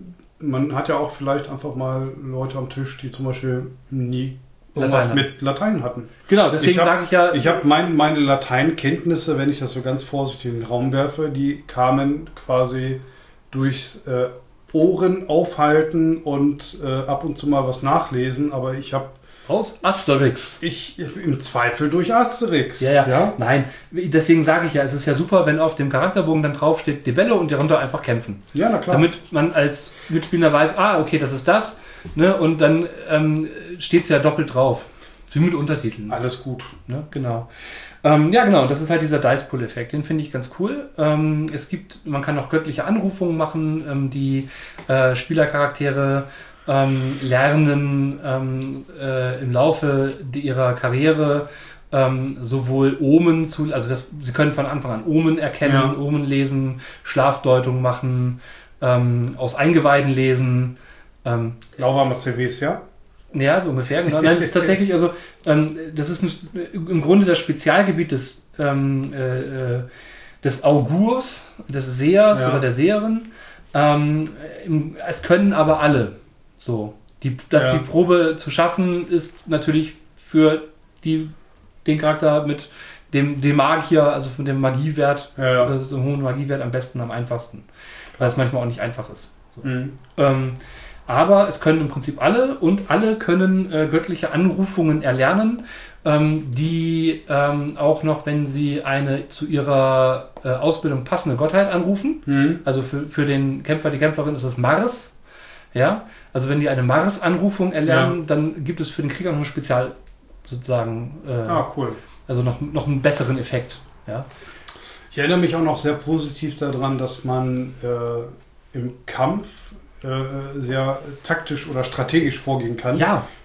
man hat ja auch vielleicht einfach mal Leute am Tisch, die zum Beispiel nie irgendwas Latein mit Latein hatten. Genau, deswegen Ich hab- sage ich ja... Ich habe mein, meine Lateinkenntnisse, wenn ich das so ganz vorsichtig in den Raum werfe, die kamen quasi durchs äh, Ohren aufhalten und äh, ab und zu mal was nachlesen, aber ich habe Aus Asterix. ich im Zweifel durch Asterix. Ja, ja, Nein, deswegen sage ich ja, es ist ja super, wenn auf dem Charakterbogen dann draufsteht Debello und darunter einfach kämpfen. Ja, na klar. Damit man als Mitspieler weiß, ah, okay, das ist das. Ne? Und dann ähm, steht es ja doppelt drauf. Wie mit Untertiteln. Alles gut. Ne? Genau. Ähm, ja, genau, das ist halt dieser Dice-Pull-Effekt. Den finde ich ganz cool. Ähm, es gibt, man kann auch göttliche Anrufungen machen, ähm, die äh, Spielercharaktere ähm, lernen ähm, äh, im Laufe ihrer Karriere ähm, sowohl Omen zu, also das, sie können von Anfang an Omen erkennen, Ja. Omen lesen, Schlafdeutung machen, ähm, aus Eingeweiden lesen. Ähm, Lauwarmer C Ws, ja? ja, so ungefähr. Genau. Nein, das ist tatsächlich, also ähm, das ist ein, im Grunde das Spezialgebiet des, ähm, äh, äh, des Augurs, des Sehers Ja. oder der Seherin. Ähm, im, es können aber alle. So. Die, dass Ja. die Probe zu schaffen, ist natürlich für die, den Charakter mit dem, dem Magier, also mit dem Magiewert, Ja, ja. also so einem hohen Magiewert am besten, am einfachsten. Weil es manchmal auch nicht einfach ist. So. Mhm. Ähm, aber es können im Prinzip alle und alle können äh, göttliche Anrufungen erlernen, ähm, die ähm, auch noch, wenn sie eine zu ihrer äh, Ausbildung passende Gottheit anrufen, Mhm. also für, für den Kämpfer, die Kämpferin ist es Mars, ja, also wenn die eine Mars-Anrufung erlernen, Ja. dann gibt es für den Krieger noch ein Spezial, sozusagen, äh, Ah, cool. also noch, noch einen besseren Effekt, ja. Ich erinnere mich auch noch sehr positiv daran, dass man äh, im Kampf äh, sehr taktisch oder strategisch vorgehen kann. Ja,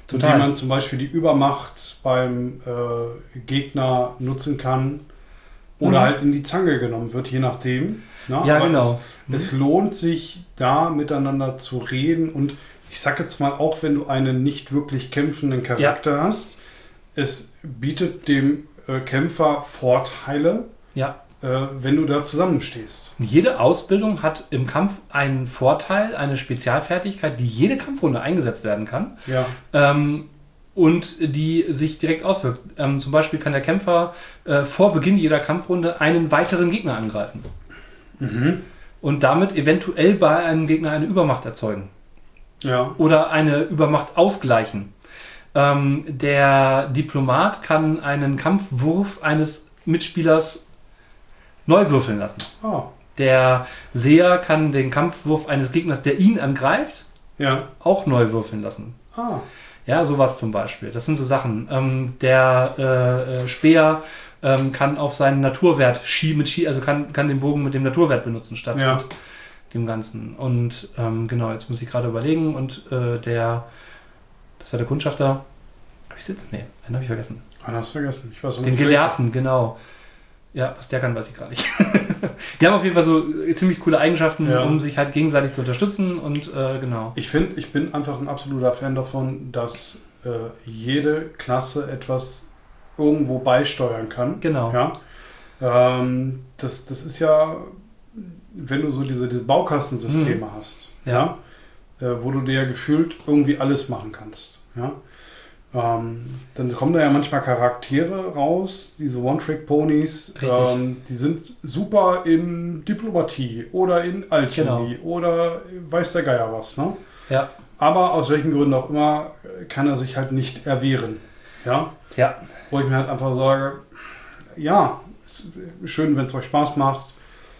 Total. indem man zum Beispiel die Übermacht beim äh, Gegner nutzen kann oder mhm. halt in die Zange genommen wird, je nachdem. Ne? Ja, Aber genau. Es, es lohnt sich, da miteinander zu reden und ich sag jetzt mal, auch wenn du einen nicht wirklich kämpfenden Charakter ja. hast, es bietet dem äh, Kämpfer Vorteile, ja. äh, wenn du da zusammenstehst. Jede Ausbildung hat im Kampf einen Vorteil, eine Spezialfertigkeit, die jede Kampfrunde eingesetzt werden kann. Ja. Ähm, und die sich direkt auswirkt. Ähm, zum Beispiel kann der Kämpfer äh, vor Beginn jeder Kampfrunde einen weiteren Gegner angreifen. Mhm. Und damit eventuell bei einem Gegner eine Übermacht erzeugen. Ja. Oder eine Übermacht ausgleichen. Ähm, der Diplomat kann einen Kampfwurf eines Mitspielers neu würfeln lassen. Oh. Der Seher kann den Kampfwurf eines Gegners, der ihn angreift, ja. auch neu würfeln lassen. Ah. Ja, sowas zum Beispiel. Das sind so Sachen. Ähm, der äh, äh, Speer ähm, kann auf seinen Naturwert schieben, also kann, kann den Bogen mit dem Naturwert benutzen statt ja. mit dem Ganzen. Und ähm, genau, jetzt muss ich gerade überlegen. Und äh, der, das war der Kundschafter. Habe ich jetzt? Nee, einen habe ich vergessen. Einen hast du vergessen. Ich weiß Den Gelehrten, genau. Ja, was der kann, weiß ich gar nicht. Die haben auf jeden Fall so ziemlich coole Eigenschaften, ja. um sich halt gegenseitig zu unterstützen und äh, genau. Ich finde, ich bin einfach ein absoluter Fan davon, dass äh, jede Klasse etwas irgendwo beisteuern kann. Genau. Ja? Ähm, das, das ist ja, wenn du so diese, diese Baukastensysteme hm. hast, ja, ja? Äh, wo du dir ja gefühlt irgendwie alles machen kannst. Ja? Ähm, dann kommen da ja manchmal Charaktere raus, diese One-Trick-Ponys, ähm, die sind super in Diplomatie oder in Alchemie genau. oder weiß der Geier was. Ne? Ja. Aber aus welchen Gründen auch immer kann er sich halt nicht erwehren. Ja? Ja. Wo ich mir halt einfach sage, ja, ist schön, wenn es euch Spaß macht.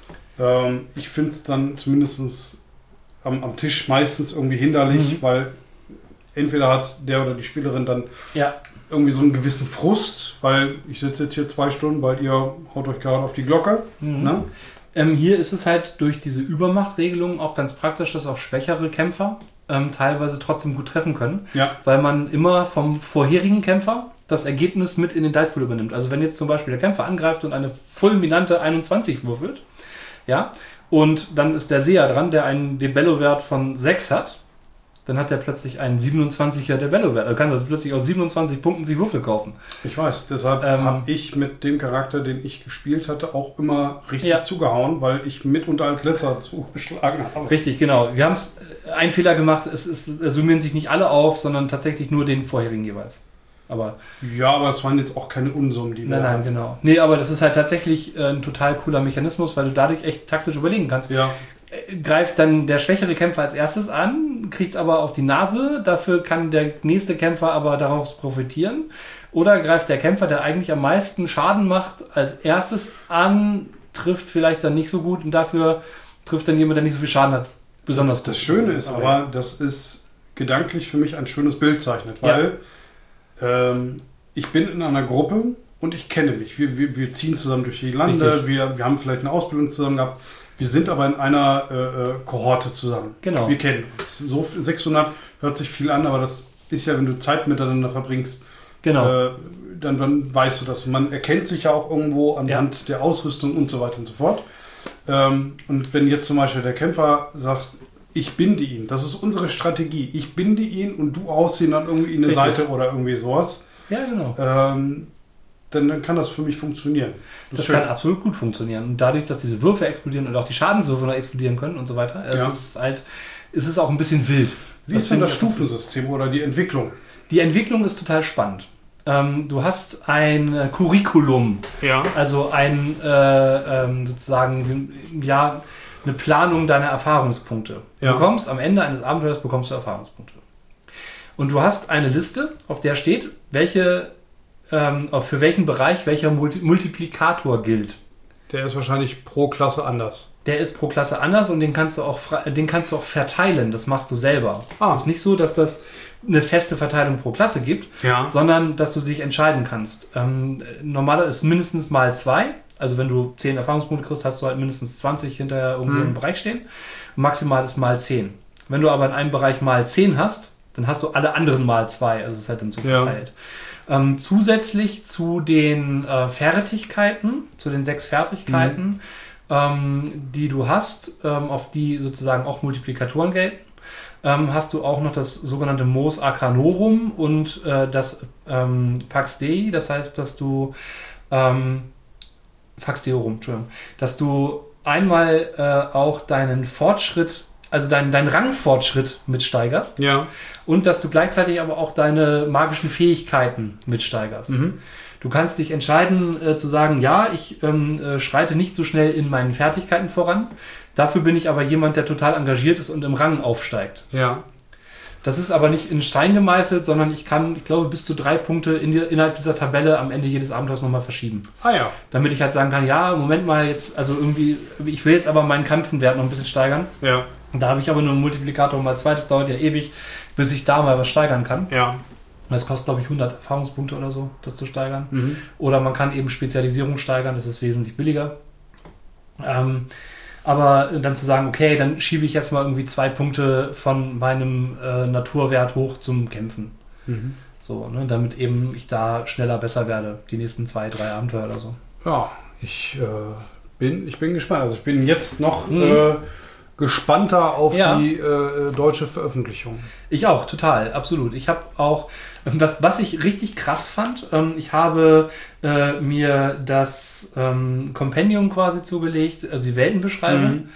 Ähm, ich finde es dann zumindest am, am Tisch meistens irgendwie hinderlich, mhm. weil entweder hat der oder die Spielerin dann ja. irgendwie so einen gewissen Frust, weil ich sitze jetzt hier zwei Stunden, weil ihr haut euch gerade auf die Glocke. Mhm. Ne? Ähm, hier ist es halt durch diese Übermachtregelung auch ganz praktisch, dass auch schwächere Kämpfer ähm, teilweise trotzdem gut treffen können, ja. weil man immer vom vorherigen Kämpfer das Ergebnis mit in den Dice Pool übernimmt. Also wenn jetzt zum Beispiel der Kämpfer angreift und eine fulminante einundzwanzig würfelt, ja, und dann ist der Seher dran, der einen Debello-Wert von sechs hat, dann hat er plötzlich einen siebenundzwanziger Debello-Wert. Er kann also plötzlich aus siebenundzwanzig Punkten sich Würfel kaufen. Ich weiß, deshalb ähm, habe ich mit dem Charakter, den ich gespielt hatte, auch immer richtig ja. zugehauen, weil ich mitunter als letzter zugeschlagen habe. Richtig, genau. Wir haben einen Fehler gemacht, es, es summieren sich nicht alle auf, sondern tatsächlich nur den vorherigen jeweils. Aber ja, aber es waren jetzt auch keine Unsummen, die wir Nein, nein, hatten. genau. Nee, aber das ist halt tatsächlich äh, ein total cooler Mechanismus, weil du dadurch echt taktisch überlegen kannst. Ja. Greift dann der schwächere Kämpfer als erstes an, kriegt aber auf die Nase, dafür kann der nächste Kämpfer aber darauf profitieren. Oder greift der Kämpfer, der eigentlich am meisten Schaden macht, als erstes an, trifft vielleicht dann nicht so gut und dafür trifft dann jemand, der nicht so viel Schaden hat, besonders gut. Das Schöne ist aber, dass es gedanklich für mich ein schönes Bild zeichnet, weil ja. ähm, ich bin in einer Gruppe und ich kenne mich. Wir, wir, wir ziehen zusammen durch die Lande, wir, wir haben vielleicht eine Ausbildung zusammen gehabt. Wir sind aber in einer äh, Kohorte zusammen. Genau. Wir kennen uns. So sechshundert hört sich viel an, aber das ist ja, wenn du Zeit miteinander verbringst, genau. äh, dann, dann weißt du das. Man erkennt sich ja auch irgendwo anhand ja. der Ausrüstung und so weiter und so fort. Ähm, und wenn jetzt zum Beispiel der Kämpfer sagt, ich binde ihn, das ist unsere Strategie, ich binde ihn und du haust ihn dann irgendwie in eine Richtig. Seite oder irgendwie sowas. Ja, genau. Ähm, Dann, dann kann das für mich funktionieren. Das, das kann absolut gut funktionieren. Und dadurch, dass diese Würfe explodieren und auch die Schadenswürfe noch explodieren können und so weiter, es ja. ist halt, es ist auch ein bisschen wild. Wie das ist denn das Stufensystem oder die Entwicklung? Die Entwicklung ist total spannend. Ähm, du hast ein Curriculum, ja. also ein äh, ähm, sozusagen ja, eine Planung deiner Erfahrungspunkte. Ja. Du bekommst am Ende eines Abenteuers bekommst du Erfahrungspunkte. Und du hast eine Liste, auf der steht, welche für welchen Bereich welcher Multi- Multiplikator gilt. Der ist wahrscheinlich pro Klasse anders. Der ist pro Klasse anders und den kannst du auch, den kannst du auch verteilen. Das machst du selber. Ah. Es ist nicht so, dass das eine feste Verteilung pro Klasse gibt, ja. sondern dass du dich entscheiden kannst. Ähm, normalerweise ist mindestens mal zwei. Also wenn du zehn Erfahrungspunkte kriegst, hast du halt mindestens zwanzig hinterher irgendwo hm. im Bereich stehen. Maximal ist mal zehn. Wenn du aber in einem Bereich mal zehn hast, dann hast du alle anderen mal zwei. Also es ist halt dann so Ja. verteilt. Ähm, zusätzlich zu den äh, Fertigkeiten, zu den sechs Fertigkeiten, mhm. ähm, die du hast, ähm, auf die sozusagen auch Multiplikatoren gelten, ähm, hast du auch noch das sogenannte Mos Arcanorum und äh, das ähm, Pax Dei. Das heißt, dass du ähm, Pax Deorum, Entschuldigung, dass du einmal äh, auch deinen Fortschritt, also deinen, deinen Rangfortschritt mitsteigerst. Ja. Und dass du gleichzeitig aber auch deine magischen Fähigkeiten mitsteigerst. Mhm. Du kannst dich entscheiden äh, zu sagen, ja, ich ähm, äh, schreite nicht so schnell in meinen Fertigkeiten voran. Dafür bin ich aber jemand, der total engagiert ist und im Rang aufsteigt. Ja. Das ist aber nicht in Stein gemeißelt, sondern ich kann, ich glaube, bis zu drei Punkte in die, innerhalb dieser Tabelle am Ende jedes Abenteuers nochmal verschieben. Ah ja. Damit ich halt sagen kann, ja, Moment mal, jetzt, also irgendwie, ich will jetzt aber meinen Kampfenwert noch ein bisschen steigern. Ja. Und da habe ich aber nur einen Multiplikator mal zwei, das dauert ja ewig, bis ich da mal was steigern kann. Ja. Das kostet, glaube ich, hundert Erfahrungspunkte oder so, das zu steigern. Mhm. Oder man kann eben Spezialisierung steigern, das ist wesentlich billiger. Ähm, aber dann zu sagen, okay, dann schiebe ich jetzt mal irgendwie zwei Punkte von meinem äh, Naturwert hoch zum Kämpfen. Mhm. So, ne, damit eben ich da schneller besser werde, die nächsten zwei, drei Abenteuer oder so. Ja, ich, äh, bin, ich bin gespannt. Also ich bin jetzt noch Mhm. äh, gespannter auf Ja. die äh, deutsche Veröffentlichung. Ich auch, total, absolut. Ich habe auch, was, was ich richtig krass fand, ähm, ich habe äh, mir das ähm, Compendium quasi zugelegt, also die Weltenbeschreibung. Mhm.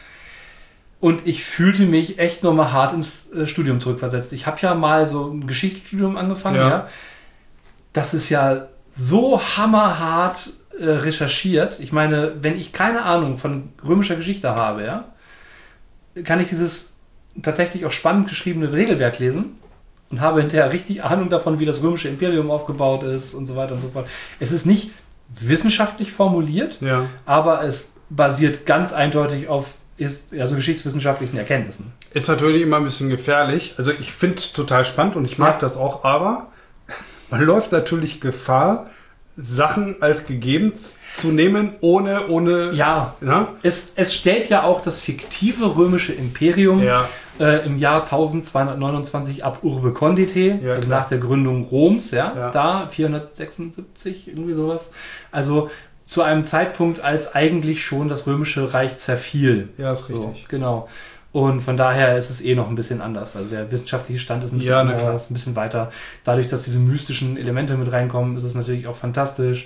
Und ich fühlte mich echt nochmal hart ins äh, Studium zurückversetzt. Ich habe ja mal so ein Geschichtsstudium angefangen, ja. Ja. Das ist ja so hammerhart äh, recherchiert. Ich meine, wenn ich keine Ahnung von römischer Geschichte habe, ja, kann ich dieses tatsächlich auch spannend geschriebene Regelwerk lesen und habe hinterher richtig Ahnung davon, wie das römische Imperium aufgebaut ist und so weiter und so fort. Es ist nicht wissenschaftlich formuliert, Ja. aber es basiert ganz eindeutig auf ist, also geschichtswissenschaftlichen Erkenntnissen. Ist natürlich immer ein bisschen gefährlich. Also ich finde es total spannend und ich mag Ja. das auch, aber man läuft natürlich Gefahr, Sachen als gegeben zu nehmen, ohne, ohne. Ja, Ja? es, es stellt ja auch das fiktive römische Imperium Ja. äh, im Jahr zwölfhundertneunundzwanzig ab Urbe Condite, Ja, also klar. nach der Gründung Roms, ja, Ja. da vierhundertsechsundsiebzig, irgendwie sowas. Also zu einem Zeitpunkt, als eigentlich schon das römische Reich zerfiel. Ja, ist So, richtig. genau. Und von daher ist es eh noch ein bisschen anders. Also der wissenschaftliche Stand ist ein bisschen Ja, na anders, ein bisschen weiter. Dadurch, dass diese mystischen Elemente mit reinkommen, ist es natürlich auch fantastisch.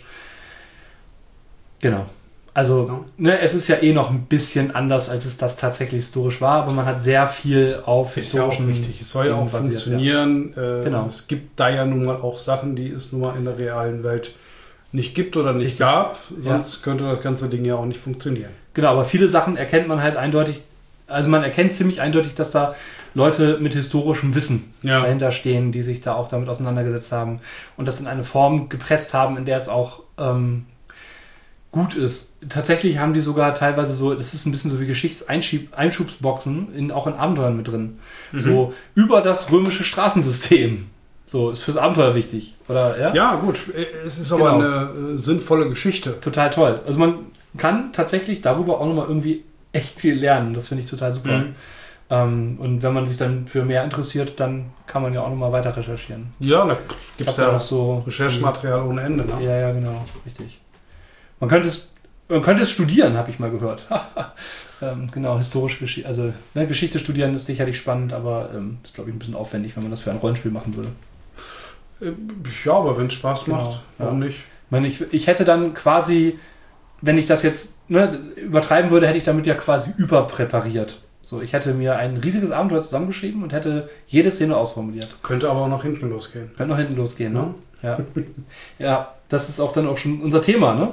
Genau. Also, Ja. ne, es ist ja eh noch ein bisschen anders, als es das tatsächlich historisch war, aber man hat sehr viel auf Ist ja auch historischen richtig. Es soll ja auch Dingen basiert, funktionieren. Äh, Genau. Es gibt da ja nun mal auch Sachen, die es nun mal in der realen Welt nicht gibt oder nicht Richtig. gab. Sonst könnte das ganze Ding ja auch nicht funktionieren. Genau, aber viele Sachen erkennt man halt eindeutig, also man erkennt ziemlich eindeutig, dass da Leute mit historischem Wissen Ja. dahinter stehen, die sich da auch damit auseinandergesetzt haben und das in eine Form gepresst haben, in der es auch ähm, gut ist. Tatsächlich haben die sogar teilweise so, das ist ein bisschen so wie Geschichtseinschubsboxen, in, auch in Abenteuern mit drin. Mhm. So über das römische Straßensystem. So, ist fürs Abenteuer wichtig, oder? Ja, Ja, gut. Es ist aber Genau. eine äh, sinnvolle Geschichte. Total toll. Also man kann tatsächlich darüber auch nochmal irgendwie echt viel lernen. Das finde ich total super. Mhm. Ähm, und wenn man sich dann für mehr interessiert, dann kann man ja auch nochmal weiter recherchieren. Ja, da Ich gibt es hab da ja noch so Recherchematerial ohne Ende. Ne? Ja, ja, genau, richtig. Man könnte es, man könnte es studieren, habe ich mal gehört. ähm, genau, historische Geschichte, also ne, Geschichte studieren ist sicherlich spannend, aber ähm, das ist, glaube ich, ein bisschen aufwendig, wenn man das für ein Rollenspiel machen würde. Äh, Ja, aber wenn es Spaß Genau, macht, warum nicht? Ich meine, ich, ich hätte dann quasi, wenn ich das jetzt ne, übertreiben würde, hätte ich damit ja quasi überpräpariert. So, ich hätte mir ein riesiges Abenteuer zusammengeschrieben und hätte jede Szene ausformuliert. Könnte aber auch nach hinten losgehen. Könnte noch hinten losgehen, ne? Ja. Ja, das ist auch dann auch schon unser Thema, ne?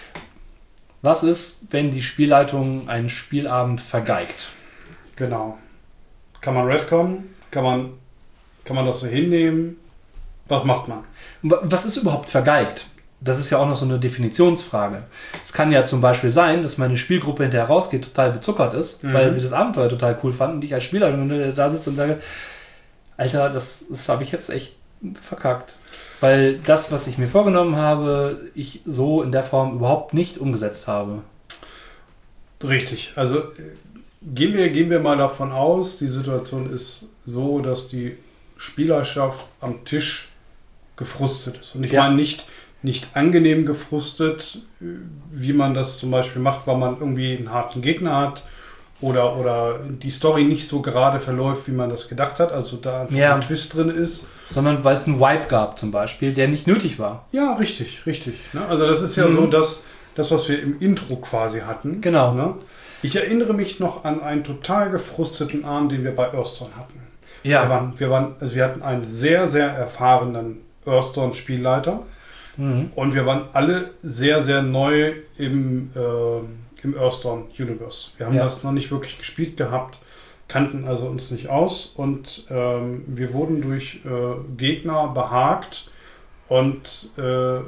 Was ist, wenn die Spielleitung einen Spielabend vergeigt? Genau. Kann man retconnen? Kann man, kann man das so hinnehmen? Was macht man? Was ist überhaupt vergeigt? Das ist ja auch noch so eine Definitionsfrage. Es kann ja zum Beispiel sein, dass meine Spielgruppe hinterher rausgeht, total bezuckert ist, Mhm. weil sie das Abenteuer total cool fanden und ich als Spielleitung da sitze und sage, Alter, das, das habe ich jetzt echt verkackt. Weil das, was ich mir vorgenommen habe, ich so in der Form überhaupt nicht umgesetzt habe. Richtig. Also äh, gehen wir, gehen wir mal davon aus, die Situation ist so, dass die Spielerschaft am Tisch gefrustet ist. Und ich Ja. meine nicht, nicht angenehm gefrustet, wie man das zum Beispiel macht, weil man irgendwie einen harten Gegner hat oder, oder die Story nicht so gerade verläuft, wie man das gedacht hat. Also da einfach Ja. ein Twist drin ist. Sondern weil es einen Wipe gab zum Beispiel, der nicht nötig war. Ja, richtig, richtig. Ne? Also das ist ja Mhm. so, dass das, was wir im Intro quasi hatten. Genau. Ne? Ich erinnere mich noch an einen total gefrusteten Abend, den wir bei Earthstone hatten. Ja. Wir, waren, wir, waren, also wir hatten einen sehr, sehr erfahrenen Earthstone-Spielleiter Mhm. und wir waren alle sehr, sehr neu im, äh, im Earthstone-Universe. Wir haben Ja. das noch nicht wirklich gespielt gehabt, kannten also uns nicht aus und ähm, wir wurden durch äh, Gegner behagt und äh,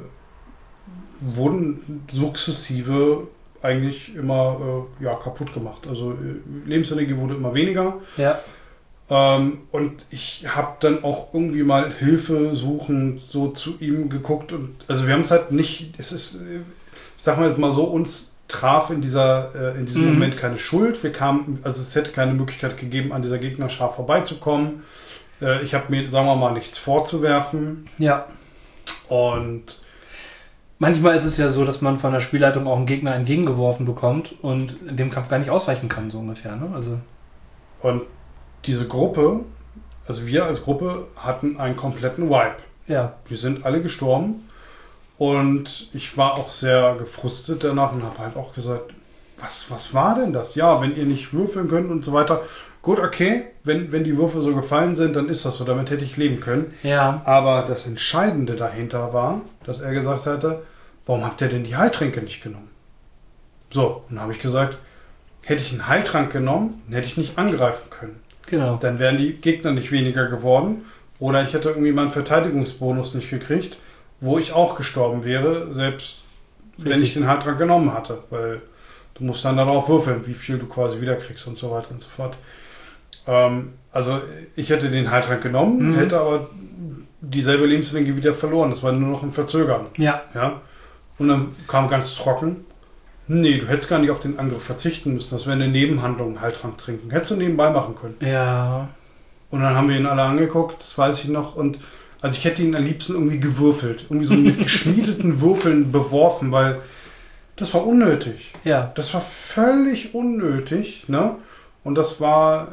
wurden sukzessive eigentlich immer äh, ja, kaputt gemacht. Also äh, Lebensenergie wurde immer weniger. Ja. Ähm, und ich habe dann auch irgendwie mal Hilfe suchend so zu ihm geguckt. Und also wir haben es halt nicht, es ist, äh, ich sag mal jetzt mal so, uns traf in, dieser, äh, in diesem Mhm. Moment keine Schuld. Wir kamen, also es hätte keine Möglichkeit gegeben, an dieser Gegnerschar vorbeizukommen. Äh, ich habe mir, sagen wir mal, nichts vorzuwerfen. Ja. Und Manchmal ist es ja so, dass man von der Spielleitung auch einen Gegner entgegengeworfen bekommt und in dem Kampf gar nicht ausweichen kann, so ungefähr. Ne? Also, Und diese Gruppe, also wir als Gruppe hatten einen kompletten Wipe. ja. Wir sind alle gestorben und ich war auch sehr gefrustet danach und habe halt auch gesagt, was, was war denn das? Ja, wenn ihr nicht würfeln könnt und so weiter. Gut, okay, wenn, wenn die Würfel so gefallen sind, dann ist das so, damit hätte ich leben können. Ja. Aber das Entscheidende dahinter war, dass er gesagt hatte, warum habt ihr denn die Heiltränke nicht genommen? So, und dann habe ich gesagt, hätte ich einen Heiltrank genommen, dann hätte ich nicht angreifen können. Genau. Dann wären die Gegner nicht weniger geworden. Oder ich hätte irgendwie meinen Verteidigungsbonus nicht gekriegt, wo ich auch gestorben wäre, selbst wenn Richtig. ich den Heiltrank genommen hatte. Weil du musst dann darauf würfeln, wie viel du quasi wiederkriegst und so weiter und so fort. Ähm, also ich hätte den Heiltrank genommen, Mhm. hätte aber dieselbe Lebensenergie wieder verloren. Das war nur noch ein Verzögern. Ja. Ja? Und dann kam ganz trocken, nee, du hättest gar nicht auf den Angriff verzichten müssen. Das wäre eine Nebenhandlung, Heiltrank trinken. Hättest du nebenbei machen können. Ja. Und dann haben wir ihn alle angeguckt, das weiß ich noch. Und also ich hätte ihn am liebsten irgendwie gewürfelt. Irgendwie so mit geschmiedeten Würfeln beworfen, weil das war unnötig. Ja. Das war völlig unnötig. Ne? Und das war,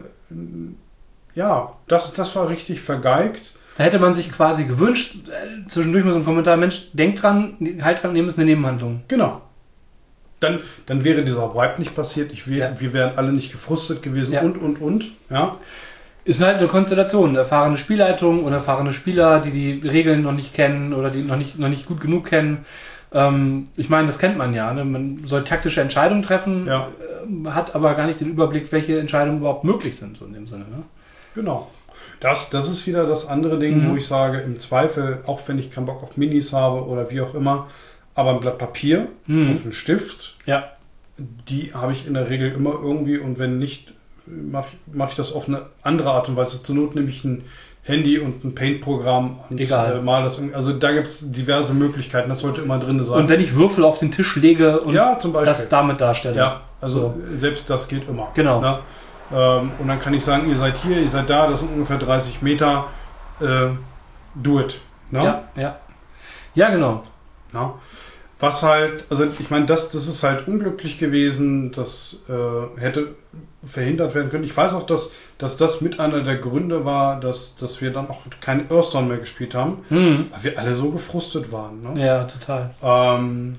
ja, das, das war richtig vergeigt. Da hätte man sich quasi gewünscht, äh, zwischendurch mal so ein Kommentar, Mensch, denk dran, Heiltrank nehmen ist eine Nebenhandlung. Genau. Dann, dann wäre dieser Wipe nicht passiert. Ich wär, Ja. Wir wären alle nicht gefrustet gewesen Ja. und, und, und. Ja. Ist halt eine Konstellation, eine erfahrene Spielleitung und erfahrene Spieler, die die Regeln noch nicht kennen oder die noch nicht, noch nicht gut genug kennen. Ähm, ich meine, das kennt man ja. Ne? Man soll taktische Entscheidungen treffen, Ja. äh, hat aber gar nicht den Überblick, welche Entscheidungen überhaupt möglich sind, so in dem Sinne. Ne? Genau. Das, das ist wieder das andere Ding, Mhm. wo ich sage, im Zweifel, auch wenn ich keinen Bock auf Minis habe oder wie auch immer, aber ein Blatt Papier Mhm. und ein Stift, Ja. die habe ich in der Regel immer irgendwie und wenn nicht, mache mach ich das auf eine andere Art und Weise. Zur Not nehme ich ein Handy und ein Paint-Programm und Egal. äh, mal das irgendwie. Also da gibt es diverse Möglichkeiten, das sollte immer drin sein. Und wenn ich Würfel auf den Tisch lege und ja, zum Beispiel. das damit darstelle. Ja, also So. selbst das geht immer. Genau. Ne? Ähm, und dann kann ich sagen, ihr seid hier, ihr seid da, das sind ungefähr dreißig Meter. Äh, do it. Ne? Ja, ja. Ja, genau. Ja. Was halt, also ich meine, das, das ist halt unglücklich gewesen, das äh, hätte verhindert werden können. Ich weiß auch, dass, dass das mit einer der Gründe war, dass, dass wir dann auch keine Earthstone mehr gespielt haben, Mhm. weil wir alle so gefrustet waren. Ne? Ja, total. Ähm,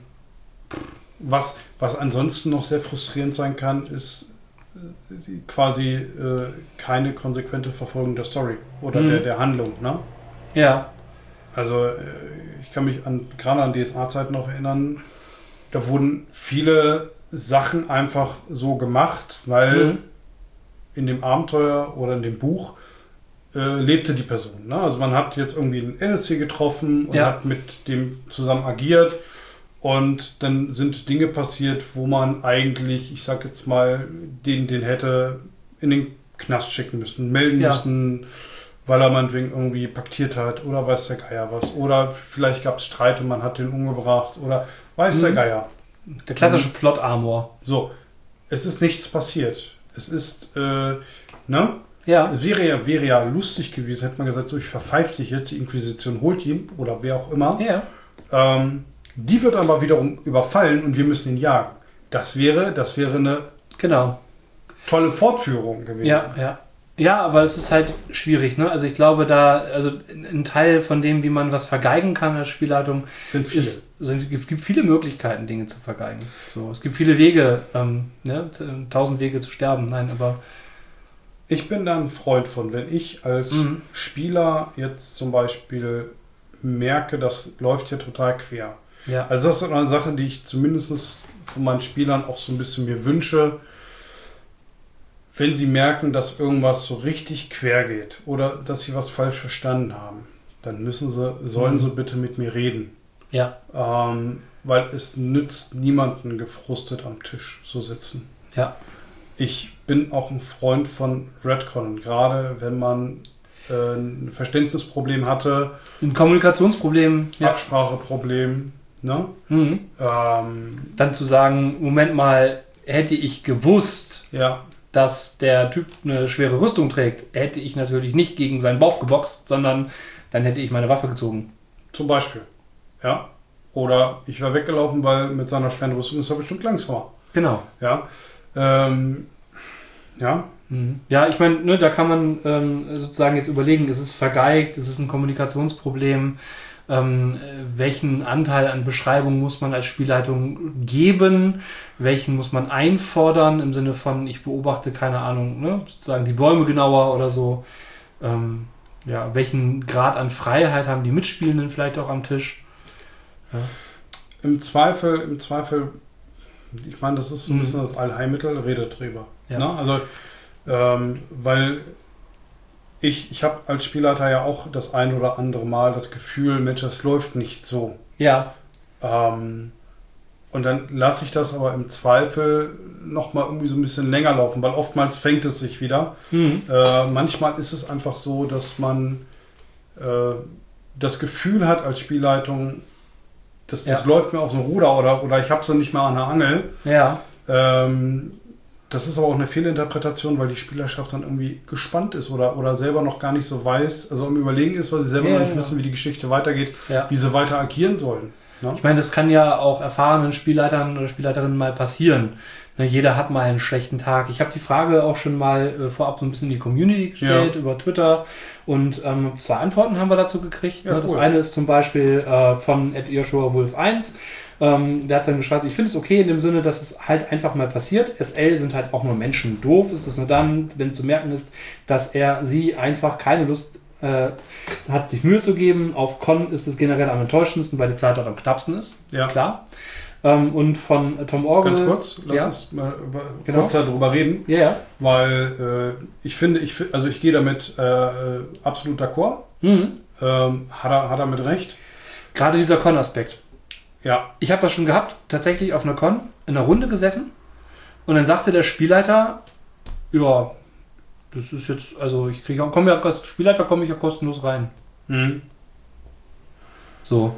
was, was ansonsten noch sehr frustrierend sein kann, ist äh, die, quasi äh, keine konsequente Verfolgung der Story oder Mhm. der, der Handlung. Ne? Ja. Also äh, ich kann mich an gerade an D S A-Zeiten noch erinnern, da wurden viele Sachen einfach so gemacht, weil Mhm. in dem Abenteuer oder in dem Buch äh, lebte die Person. Ne? Also man hat jetzt irgendwie einen N S C getroffen und Ja. hat mit dem zusammen agiert und dann sind Dinge passiert, wo man eigentlich, ich sag jetzt mal, den, den hätte in den Knast schicken müssen, melden Ja. müssen, weil er meinetwegen irgendwie paktiert hat oder weiß der Geier was. Oder vielleicht gab es Streit und man hat den umgebracht oder weiß Mhm. der Geier. Der klassische Plot-Armor. So, es ist nichts passiert. Es ist, äh, ne? Ja. Es wäre ja, wäre ja lustig gewesen, hätte man gesagt, so, ich verpfeife dich jetzt, die Inquisition holt ihn oder wer auch immer. Ja. Ähm, die wird aber wiederum überfallen und wir müssen ihn jagen. Das wäre, das wäre eine Genau. tolle Fortführung gewesen. Ja, ja. Ja, aber es ist halt schwierig, ne? Also ich glaube, da, also ein Teil von dem, wie man was vergeigen kann als Spielleitung, Sind viele. ist, sind, es gibt viele Möglichkeiten, Dinge zu vergeigen. So, es gibt viele Wege, ähm, ne? Tausend Wege zu sterben. Nein, aber Ich bin da ein Freund von, wenn ich als Mhm. Spieler jetzt zum Beispiel merke, das läuft hier total quer. ja, Also das ist eine Sache, die ich zumindest von meinen Spielern auch so ein bisschen mir wünsche, wenn sie merken, dass irgendwas so richtig quer geht oder dass sie was falsch verstanden haben, dann müssen sie, sollen Mhm. sie bitte mit mir reden. ja, Ähm, weil es nützt niemanden gefrustet am Tisch zu sitzen. ja, Ich bin auch ein Freund von Redcon, gerade wenn man äh, ein Verständnisproblem hatte, ein Kommunikationsproblem, ja. Abspracheproblem, ne? Mhm. Ähm, Dann zu sagen, Moment mal, hätte ich gewusst, ja, dass der Typ eine schwere Rüstung trägt, hätte ich natürlich nicht gegen seinen Bauch geboxt, sondern dann hätte ich meine Waffe gezogen. zum Beispiel. Ja. Oder ich wäre weggelaufen, weil mit seiner schweren Rüstung ist er bestimmt langsamer. Genau. Ja. Ähm, ja. Mhm. Ja, ich meine, ne, da kann man ähm, sozusagen jetzt überlegen, ist es vergeigt, ist es ein Kommunikationsproblem, ähm, äh, welchen Anteil an Beschreibung muss man als Spielleitung geben, welchen muss man einfordern, im Sinne von, ich beobachte, keine Ahnung, ne, sozusagen die Bäume genauer oder so. Ähm, ja, welchen Grad an Freiheit haben die Mitspielenden vielleicht auch am Tisch? Ja. Im Zweifel, im Zweifel, ich meine, das ist so ein Mhm. bisschen das Allheilmittel, redet drüber. Ja. Ne? Also, ähm, weil ich, ich habe als Spielleiter ja auch das ein oder andere Mal das Gefühl, Mensch, das läuft nicht so. Ja, Ähm, und dann lasse ich das aber im Zweifel nochmal irgendwie so ein bisschen länger laufen, weil oftmals fängt es sich wieder. mhm. Äh, manchmal ist es einfach so, dass man äh, das Gefühl hat als Spielleitung, dass das Ja. läuft mir aus dem Ruder oder, oder ich habe so nicht mehr an der Angel. ja, Ähm, das ist aber auch eine Fehlinterpretation, weil die Spielerschaft dann irgendwie gespannt ist oder, oder selber noch gar nicht so weiß, also am Überlegen ist, weil sie selber Ja, noch nicht ja. wissen, wie die Geschichte weitergeht, ja. wie sie weiter agieren sollen. Ne? Ich meine, das kann ja auch erfahrenen Spielleitern oder Spielleiterinnen mal passieren. Ne, jeder hat mal einen schlechten Tag. Ich habe die Frage auch schon mal äh, vorab so ein bisschen in die Community gestellt, Ja. über Twitter. Und ähm, zwei Antworten haben wir dazu gekriegt. Ja, ne? Das cool. eine ist zum Beispiel äh, von at Joshua Wolf eins. Ähm, der hat dann geschrieben, ich finde es okay in dem Sinne, dass es halt einfach mal passiert. S L sind halt auch nur Menschen. Doof ist es nur dann, wenn zu merken ist, dass er sie einfach keine Lust äh, hat, sich Mühe zu geben. Auf Con ist es generell am enttäuschendsten, weil die Zeit dort am knappsten ist. Ja. Klar. Ähm, und von Tom Orgel. Ganz kurz, lass ja. uns mal über, Genau. kurz darüber reden, Ja, ja. weil äh, ich finde, ich, fi- also ich gehe damit äh, absolut d'accord. Mhm. Ähm, hat, er, hat er mit recht? Gerade dieser Con-Aspekt. Ja. Ich habe das schon gehabt, tatsächlich auf einer Con, in einer Runde gesessen. Und dann sagte der Spielleiter, ja, das ist jetzt, also ich kriege, komme ja als Spielleiter komme ich ja kostenlos rein. Mhm. So.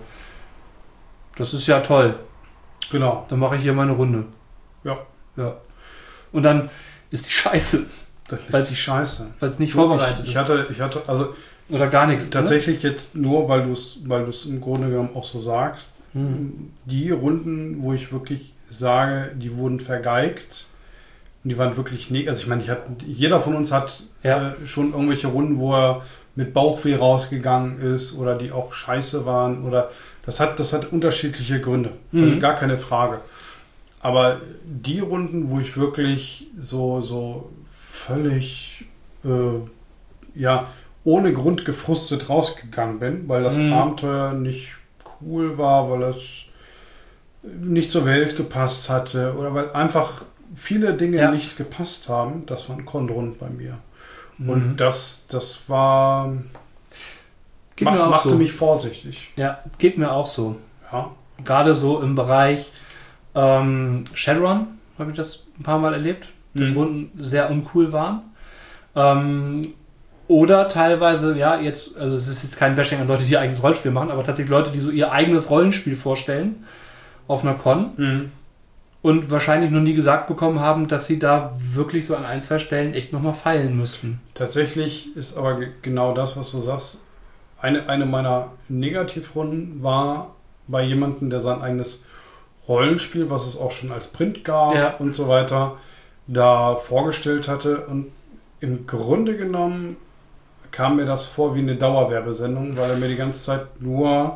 Das ist ja toll. Genau. Dann mache ich hier meine Runde. Ja. Ja. Und dann ist die Scheiße, Das ist Weil's- die Scheiße. weil es nicht vorbereitet ich, ich ist. hatte, ich hatte, also Oder gar nichts. tatsächlich jetzt nur, weil du es weil du es im Grunde genommen auch so sagst, Ne? Mhm. die Runden, wo ich wirklich sage, die wurden vergeigt, und die waren wirklich, ne also ich meine, ich hatte, jeder von uns hat Ja. äh, schon irgendwelche Runden, wo er mit Bauchweh rausgegangen ist oder die auch scheiße waren oder das hat, das hat unterschiedliche Gründe, also Mhm. gar keine Frage. Aber die Runden, wo ich wirklich so, so völlig äh, ja, ohne Grund gefrustet rausgegangen bin, weil das Mhm. Abenteuer nicht cool war, weil es nicht zur Welt gepasst hatte oder weil einfach viele Dinge Ja. nicht gepasst haben, das war ein Konrund bei mir. Mhm. Und das, das war, Geht macht, mir auch machte so. mich vorsichtig. Ja, geht mir auch so. Ja. Gerade so im Bereich ähm, Shadowrun habe ich das ein paar Mal erlebt, dass Mhm. Runden sehr uncool waren. Ähm, oder teilweise, ja, jetzt, also es ist jetzt kein Bashing an Leute, die ihr eigenes Rollenspiel machen, aber tatsächlich Leute, die so ihr eigenes Rollenspiel vorstellen auf einer Con. Mhm. und wahrscheinlich noch nie gesagt bekommen haben, dass sie da wirklich so an ein, zwei Stellen echt nochmal feilen müssten. Tatsächlich ist aber ge- genau das, was du sagst. Eine, eine meiner Negativrunden war bei jemandem, der sein eigenes Rollenspiel, was es auch schon als Print gab Ja. und so weiter, da vorgestellt hatte. Und im Grunde genommen kam mir das vor wie eine Dauerwerbesendung, weil er mir die ganze Zeit nur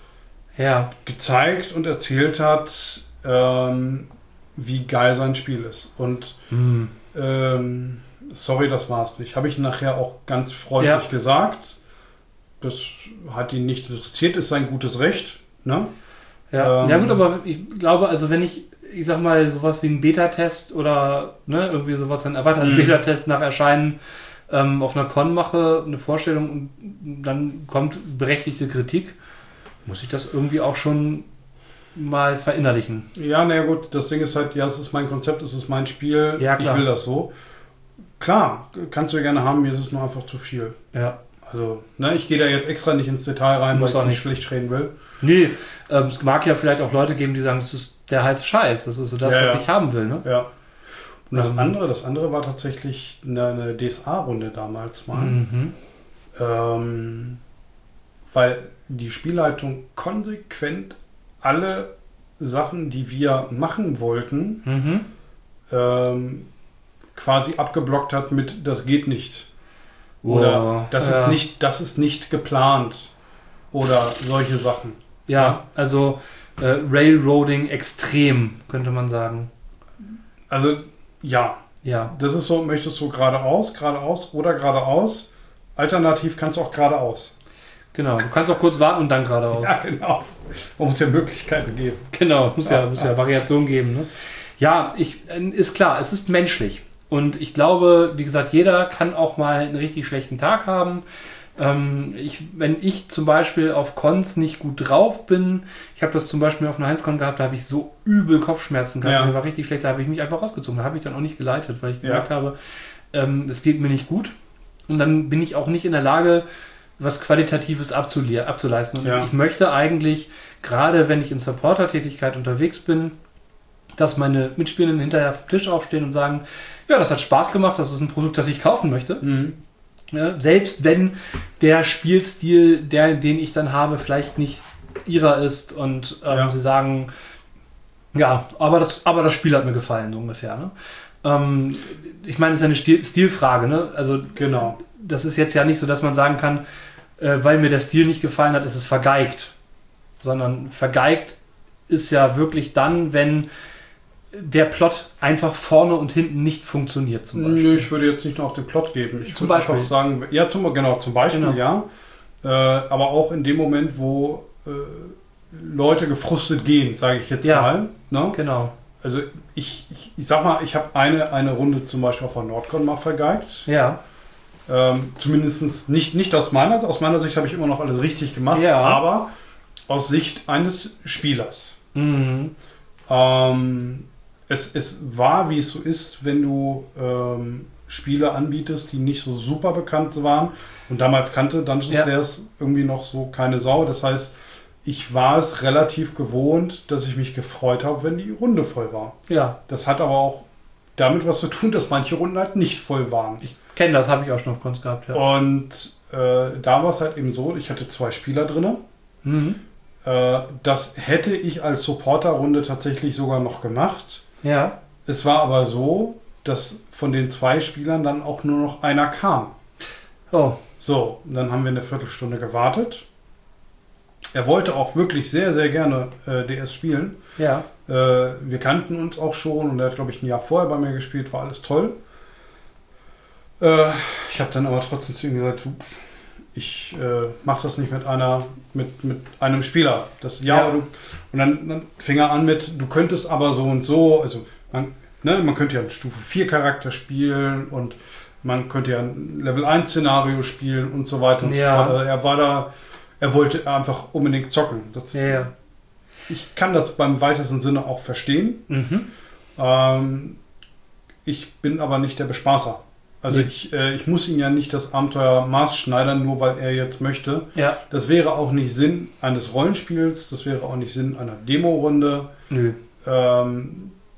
Ja, gezeigt und erzählt hat, ähm, wie geil sein Spiel ist. Und hm. ähm, sorry, das war's nicht. Habe ich nachher auch ganz freundlich Ja. gesagt. Das hat ihn nicht interessiert, ist sein gutes Recht. Ne? Ja. Ähm, ja gut, aber ich glaube, also wenn ich, ich sag mal, sowas wie ein Beta-Test oder ne, irgendwie sowas, einen erweiterten Mhm. Beta-Test nach Erscheinen ähm, auf einer Con mache, eine Vorstellung und dann kommt berechtigte Kritik, muss ich das irgendwie auch schon mal verinnerlichen. Ja, naja gut, das Ding ist halt, ja, es ist mein Konzept, es ist mein Spiel, Ja, ich klar. will das so. Klar, kannst du ja gerne haben, mir ist es nur einfach zu viel. Ja. Also, ne, ich gehe da jetzt extra nicht ins Detail rein, Muss weil auch ich nicht nicht. schlecht reden will. Nee, ähm, es mag ja vielleicht auch Leute geben, die sagen, das ist der heiße Scheiß, das ist so das, Ja, was ja. ich haben will. Ne? Ja. Und das Ähm. andere, das andere war tatsächlich eine, eine D S A-Runde damals mal. Mhm. Ähm, weil die Spielleitung konsequent alle Sachen, die wir machen wollten, Mhm. ähm, quasi abgeblockt hat mit das geht nicht. Oder Oh, das ja. ist nicht, das ist nicht geplant. Oder solche Sachen. Ja, also äh, Railroading extrem, könnte man sagen. Also ja, Ja, das ist so, möchtest du geradeaus, geradeaus oder geradeaus. Alternativ kannst du auch geradeaus. genau. Du kannst auch kurz warten und dann geradeaus. Ja, genau. Man muss ja Möglichkeiten geben. Genau, muss ja, Ja, muss ja. ja Variation geben. Ne? Ja, ich, äh, ist klar, es ist menschlich. Und ich glaube, wie gesagt, jeder kann auch mal einen richtig schlechten Tag haben. Ähm, ich, wenn ich zum Beispiel auf Cons nicht gut drauf bin, ich habe das zum Beispiel auf einer Heinz-Con gehabt, da habe ich so übel Kopfschmerzen gehabt, Ja. mir war richtig schlecht, da habe ich mich einfach rausgezogen, da habe ich dann auch nicht geleitet, weil ich gemerkt Ja. habe, ähm, es geht mir nicht gut. Und dann bin ich auch nicht in der Lage, was Qualitatives abzule- abzuleisten. Und Ja. ich möchte eigentlich, gerade wenn ich in Supporter-Tätigkeit unterwegs bin, dass meine Mitspielenden hinterher vom Tisch aufstehen und sagen, ja, das hat Spaß gemacht, das ist ein Produkt, das ich kaufen möchte. Mhm. Ja, selbst wenn der Spielstil, der, den ich dann habe, vielleicht nicht ihrer ist und ähm, Ja. sie sagen, ja, aber das, aber das Spiel hat mir gefallen, so ungefähr. Ne? Ähm, ich meine, es ist eine Stil Stilfrage. Ne? Also Genau. das ist jetzt ja nicht so, dass man sagen kann, äh, weil mir der Stil nicht gefallen hat, ist es vergeigt. Sondern vergeigt ist ja wirklich dann, wenn der Plot einfach vorne und hinten nicht funktioniert zum Beispiel. Nö, ich würde jetzt nicht nur auf den Plot geben. Ich Zum würde Beispiel. einfach sagen, ja, zum, genau, zum Beispiel, Genau. ja. Äh, aber auch in dem Moment, wo äh, Leute gefrustet gehen, sage ich jetzt Ja. mal. Ne? Genau. Also ich, ich, ich sag mal, ich habe eine, eine Runde zum Beispiel auf der Nordcon mal vergeigt. Ja. Ähm, Zumindest nicht, nicht aus meiner Sicht. Aus meiner Sicht habe ich immer noch alles richtig gemacht. Ja. Aber aus Sicht eines Spielers. Mhm. Ähm, es, es war, wie es so ist, wenn du ähm, Spiele anbietest, die nicht so super bekannt waren. Und damals kannte Dungeons Ja. Slayers irgendwie noch so keine Sau. Das heißt, ich war es relativ gewohnt, dass ich mich gefreut habe, wenn die Runde voll war. Ja. Das hat aber auch damit was zu tun, dass manche Runden halt nicht voll waren. Ich kenne das, habe ich auch schon auf Cons gehabt. Ja. Und äh, da war es halt eben so, ich hatte zwei Spieler drin. Mhm. Äh, das hätte ich als Supporter-Runde tatsächlich sogar noch gemacht. Ja. Es war aber so, dass von den zwei Spielern dann auch nur noch einer kam. Oh. So, und dann haben wir eine Viertelstunde gewartet. Er wollte auch wirklich sehr, sehr gerne äh, D S spielen. Ja. Äh, wir kannten uns auch schon und er hat, glaube ich, ein Jahr vorher bei mir gespielt, war alles toll. Äh, ich habe dann aber trotzdem zu ihm gesagt, du, ich äh, mache das nicht mit einer, mit, mit einem Spieler. Das ja, Ja. aber du, und dann, dann fing er an mit, du könntest aber so und so, also man, ne, man könnte ja einen Stufe vier Charakter spielen und man könnte ja ein Level eins Szenario spielen und so weiter und Ja. so fort. Also er war da, er wollte einfach unbedingt zocken. Das, Ja. ja. Ich kann das beim weitesten Sinne auch verstehen. Mhm. Ähm, ich bin aber nicht der Bespaßer. Also Nee. ich, äh, ich muss ihm ja nicht das Abenteuer maßschneidern, nur weil er jetzt möchte. Ja. Das wäre auch nicht Sinn eines Rollenspiels, das wäre auch nicht Sinn einer Demo-Runde. Nö. Ähm,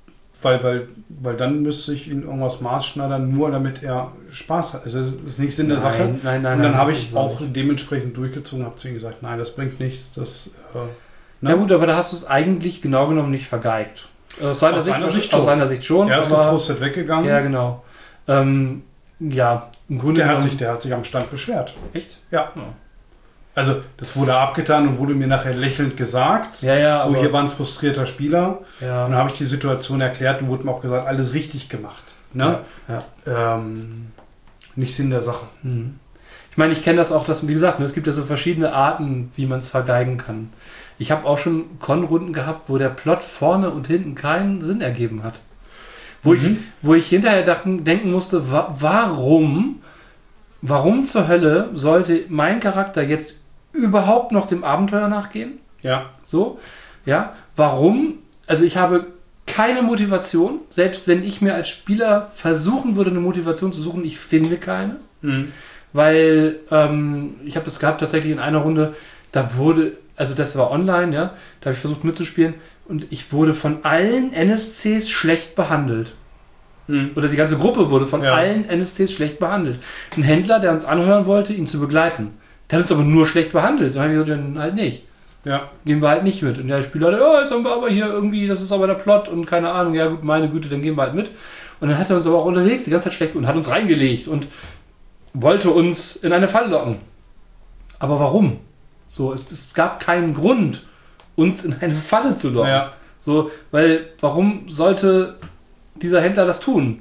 weil, weil, weil dann müsste ich ihn irgendwas maßschneidern, nur damit er Spaß hat. Also das ist nicht Sinn der Nein, Sache. nein, nein, Und dann nein, habe das ich ist auch nicht. dementsprechend durchgezogen, habe zu ihm gesagt, nein, das bringt nichts. Das, äh, ne? Ja gut, aber da hast du es eigentlich genau genommen nicht vergeigt. Aus seiner, Aus Sicht, seiner Sicht aus schon. seiner Sicht schon. Er ist aber, gefrustet weggegangen. ja, genau. Ähm, ja, im Grunde der, hat genommen- sich, der hat sich am Stand beschwert. Echt? Ja. Ja. Also das wurde abgetan und wurde mir nachher lächelnd gesagt. Ja, ja, so, aber, hier war ein frustrierter Spieler. ja, Und dann habe ich die Situation erklärt und wurde mir auch gesagt, alles richtig gemacht. Ne? ja, ja. Ähm, nicht Sinn der Sache. Hm. Ich meine, ich kenne das auch, dass, wie gesagt, ne, es gibt ja so verschiedene Arten, wie man es vergeigen kann. Ich habe auch schon Con-Runden gehabt, wo der Plot vorne und hinten keinen Sinn ergeben hat. Wo, Mhm. ich, wo ich hinterher dachten, denken musste, wa warum, warum zur Hölle sollte mein Charakter jetzt überhaupt noch dem Abenteuer nachgehen? Ja. So, ja, warum? Also ich habe keine Motivation, selbst wenn ich mir als Spieler versuchen würde, eine Motivation zu suchen, ich finde keine. Mhm. Weil ähm, ich habe das gehabt tatsächlich in einer Runde, da wurde, also das war online, ja, da habe ich versucht mitzuspielen und ich wurde von allen N S Cs schlecht behandelt. Mhm. Oder die ganze Gruppe wurde von Ja. allen N S Cs schlecht behandelt. Ein Händler, der uns anhören wollte, ihn zu begleiten, der hat uns aber nur schlecht behandelt. Dann habe ich gesagt, dann halt nicht. Ja. Gehen wir halt nicht mit. Und der Spieler hat, ja, jetzt haben wir aber hier irgendwie, das ist aber der Plot und keine Ahnung, ja gut, meine Güte, dann gehen wir halt mit. Und dann hat er uns aber auch unterwegs die ganze Zeit schlecht und hat uns reingelegt und wollte uns in eine Falle locken. Aber warum? So, es, es gab keinen Grund, uns in eine Falle zu locken. Ja. So, weil, warum sollte dieser Händler das tun?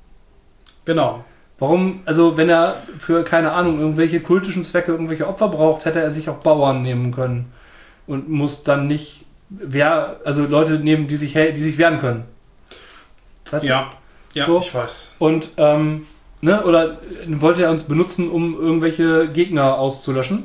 Genau. Warum, also wenn er für, keine Ahnung, irgendwelche kultischen Zwecke irgendwelche Opfer braucht, hätte er sich auch Bauern nehmen können. Und muss dann nicht, wer, also Leute nehmen, die sich, die sich wehren können. Weißt du? Ja. Ja, So. ich weiß. Und, ähm, ne, oder wollte er uns benutzen, um irgendwelche Gegner auszulöschen?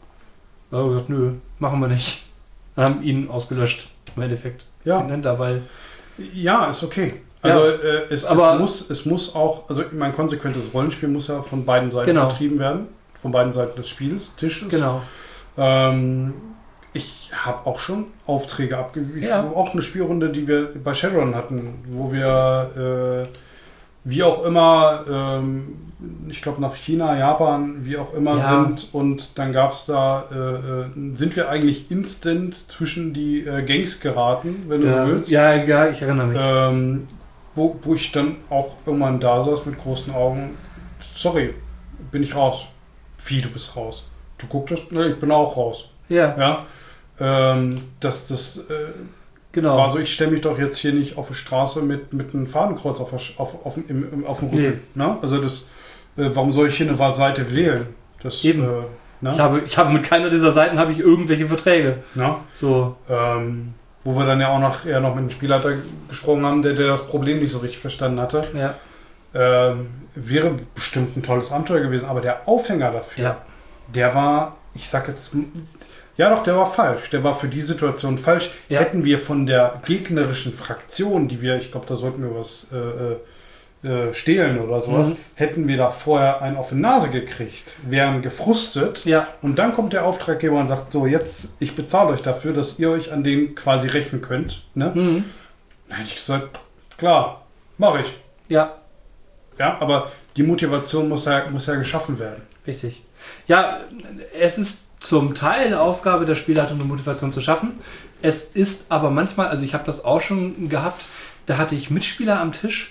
Da haben wir gesagt, nö, machen wir nicht. Dann haben ihn ausgelöscht, im Endeffekt. Ja. Den Händler, weil, Ja, ist okay. Also Ja. äh, es, Aber- es, muss, es muss auch, also mein konsequentes Rollenspiel muss ja von beiden Seiten Genau. betrieben werden. Von beiden Seiten des Spiels, Tisches. genau. Ähm, ich habe auch schon Aufträge abgegeben. Ja. Auch eine Spielrunde, die wir bei Shadowrun hatten, wo wir äh, wie auch immer, ähm, ich glaube nach China, Japan, wie auch immer Ja. sind. Und dann gab es da, äh, äh, sind wir eigentlich instant zwischen die äh, Gangs geraten, wenn du Ja, so willst. ja, ja, ich erinnere mich. Ähm, wo, wo ich dann auch irgendwann da saß mit großen Augen. Sorry, bin ich raus. Wie, du bist raus? Du guckst, ne, ich bin auch raus. Ja, Ja, ähm, das, das äh, genau. war so, ich stelle mich doch jetzt hier nicht auf die Straße mit, mit einem Fadenkreuz auf, der Sch- auf, auf, im, im, auf dem Rücken. Ne? Also das, äh, warum soll ich hier eine Seite wählen? Das, Eben. Äh, ne? Ich habe, ich habe mit keiner dieser Seiten habe ich irgendwelche Verträge. Ne? So, Ähm, wo wir dann ja auch noch, eher noch mit einem Spielleiter gesprochen haben, der, der das Problem nicht so richtig verstanden hatte. ja. Ähm, wäre bestimmt ein tolles Abenteuer gewesen, aber der Aufhänger dafür, Ja. der war, ich sag jetzt, ja doch, der war falsch. Der war für die Situation falsch. Ja. Hätten wir von der gegnerischen Fraktion, die wir, ich glaube, da sollten wir was äh, äh, stehlen oder sowas, Mhm. hätten wir da vorher einen auf die Nase gekriegt, wären gefrustet Ja, und dann kommt der Auftraggeber und sagt, so jetzt, ich bezahle euch dafür, dass ihr euch an den quasi rächen könnt. Ne? mhm. Dann hätte ich gesagt, klar, mache ich. Ja, Ja, aber die Motivation muss ja, muss ja geschaffen werden. richtig. Ja, es ist zum Teil eine Aufgabe der Spielleitung, eine Motivation zu schaffen. Es ist aber manchmal, also ich habe das auch schon gehabt, da hatte ich Mitspieler am Tisch,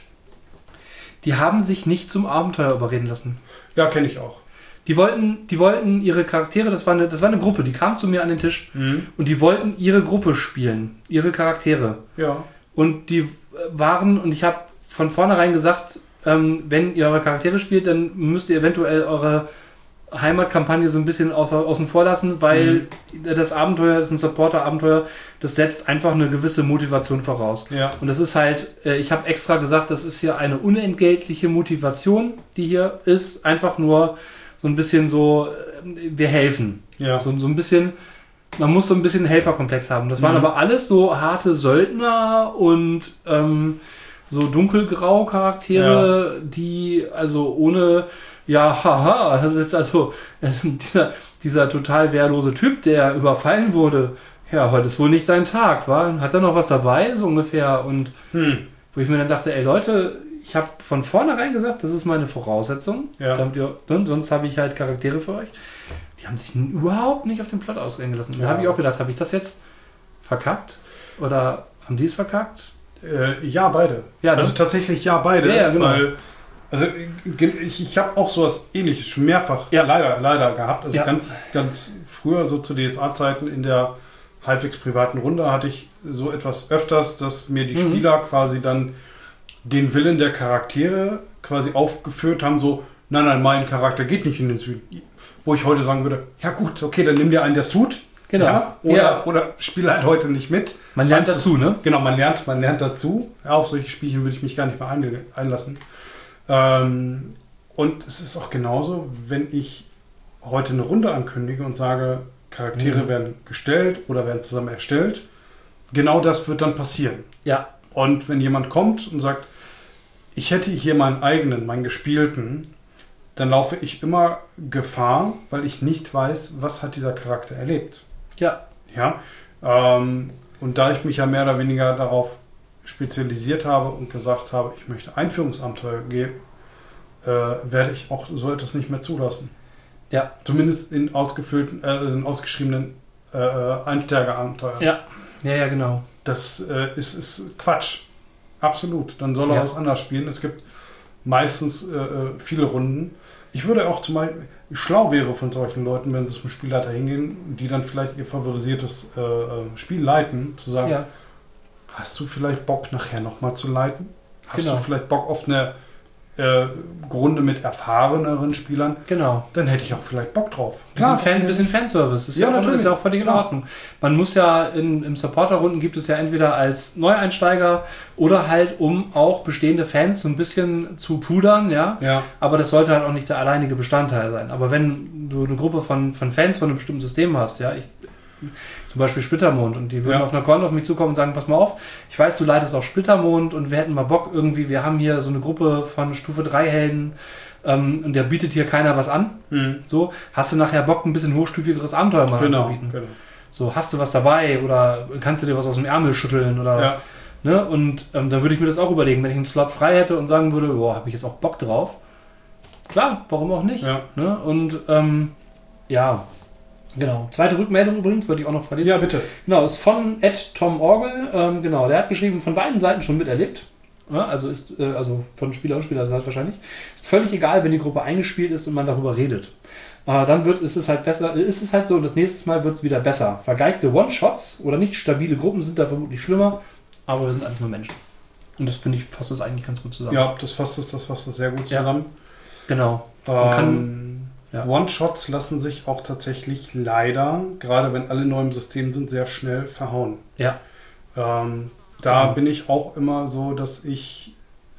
die haben sich nicht zum Abenteuer überreden lassen. Ja, kenne ich auch. Die wollten, die wollten ihre Charaktere, das war, eine, das war eine Gruppe, die kam zu mir an den Tisch und die wollten ihre Gruppe spielen, ihre Charaktere. Ja. Und die waren, und ich habe von vornherein gesagt, ähm, wenn ihr eure Charaktere spielt, dann müsst ihr eventuell eure Heimatkampagne so ein bisschen außer, außen vor lassen, weil das Abenteuer ist ein Supporter-Abenteuer, das setzt einfach eine gewisse Motivation voraus. Ja. Und das ist halt, äh, ich habe extra gesagt, das ist hier eine unentgeltliche Motivation, die hier ist, einfach nur so ein bisschen so, äh, wir helfen. Ja. So, so ein bisschen, man muss so ein bisschen einen Helferkomplex haben. Das waren Mhm. aber alles so harte Söldner und ähm, so dunkelgrau Charaktere, die also ohne, ja, haha, das ist also äh, dieser, dieser total wehrlose Typ, der überfallen wurde. Ja, heute ist wohl nicht dein Tag, wa? Hat er noch was dabei, so ungefähr? Und Hm. wo ich mir dann dachte, ey Leute, ich habe von vornherein gesagt, das ist meine Voraussetzung. Ja. Damit ihr, sonst habe ich halt Charaktere für euch. Die haben sich überhaupt nicht auf den Plot ausgelassen. Da Ja. habe ich auch gedacht, habe ich das jetzt verkackt? Oder haben die es verkackt? Äh, ja, beide. Ja, also ne? tatsächlich ja, beide. Ja, ja, genau. Weil, also ich, ich habe auch sowas Ähnliches schon mehrfach Ja. leider, leider gehabt. Also Ja. ganz, ganz früher, so zu D S A-Zeiten in der halbwegs privaten Runde, hatte ich so etwas öfters, dass mir die Mhm. Spieler quasi dann den Willen der Charaktere quasi aufgeführt haben, so, nein, nein, mein Charakter geht nicht in den Süden. Wo ich heute sagen würde, ja gut, okay, dann nimm dir einen, der es tut. Genau. Ja, oder, Ja. oder spiel halt heute nicht mit. Man lernt Manches- dazu, ne? Genau, man lernt, man lernt dazu. Ja, auf solche Spielchen würde ich mich gar nicht mehr ein, einlassen. Ähm, und es ist auch genauso, wenn ich heute eine Runde ankündige und sage, Charaktere Mhm. werden gestellt oder werden zusammen erstellt. Genau das wird dann passieren. Ja. Und wenn jemand kommt und sagt, ich hätte hier meinen eigenen, meinen gespielten, dann laufe ich immer Gefahr, weil ich nicht weiß, was hat dieser Charakter erlebt. Ja. Ja, ähm, und da ich mich ja mehr oder weniger darauf spezialisiert habe und gesagt habe, ich möchte Einführungsabenteuer geben, äh, werde ich auch so etwas nicht mehr zulassen. Ja. Zumindest in ausgefüllten, äh, in ausgeschriebenen äh, Einsteigerabenteuern. Ja. Ja, ja, genau. Das äh, ist, ist Quatsch. Absolut. Dann soll er Ja. was anderes spielen. Es gibt meistens äh, äh, viele Runden. Ich würde auch zum Beispiel, schlau wäre von solchen Leuten, wenn sie zum Spielleiter hingehen, die dann vielleicht ihr favorisiertes äh, äh, Spiel leiten, zu sagen, Ja. hast du vielleicht Bock nachher nochmal zu leiten? Hast Genau. du vielleicht Bock auf eine äh, Runde mit erfahreneren Spielern? Genau. Dann hätte ich auch vielleicht Bock drauf. Bisschen, Fan, bisschen Fanservice. Ist ja, Ja, auch, natürlich. ist ja auch völlig in Klar. Ordnung. Man muss ja in, im Supporter-Runden gibt es ja entweder als Neueinsteiger oder halt, um auch bestehende Fans so ein bisschen zu pudern, ja. Ja, Aber das sollte halt auch nicht der alleinige Bestandteil sein. Aber wenn du eine Gruppe von, von Fans von einem bestimmten System hast, ja, ich, zum Beispiel Splittermond, und die würden Ja. auf einer Con auf mich zukommen und sagen, pass mal auf, ich weiß, du leitest auch Splittermond und wir hätten mal Bock irgendwie, wir haben hier so eine Gruppe von Stufe drei Helden ähm, und der bietet hier keiner was an. mhm. So, hast du nachher Bock, ein bisschen hochstufigeres Abenteuer mal genau. anzubieten? genau. So, hast du was dabei oder kannst du dir was aus dem Ärmel schütteln oder, Ja. ne? Und ähm, da würde ich mir das auch überlegen, wenn ich einen Slot frei hätte und sagen würde, boah, habe ich jetzt auch Bock drauf. Klar, warum auch nicht? Ja. Ne? Und ähm, ja, genau. Zweite Rückmeldung übrigens, wollte ich auch noch verlesen. ja, bitte. Genau, ist von Ed Tom Orgel. Ähm, genau, der hat geschrieben, von beiden Seiten schon miterlebt. Ja, also ist, äh, also von Spieler und Spielerseite wahrscheinlich. Ist völlig egal, wenn die Gruppe eingespielt ist und man darüber redet. Äh, dann wird, ist es halt besser, ist es halt so, und das nächste Mal wird es wieder besser. Vergeigte One-Shots oder nicht stabile Gruppen sind da vermutlich schlimmer, aber wir sind alles nur Menschen. Und das finde ich, fasst das eigentlich ganz gut zusammen. Ja, das fasst es, das fasst es sehr gut Ja. zusammen. Genau. Man kann- Ähm, ja. One-Shots lassen sich auch tatsächlich leider, gerade wenn alle neu im System sind, sehr schnell verhauen. Ja. Ähm, da Genau. bin ich auch immer so, dass ich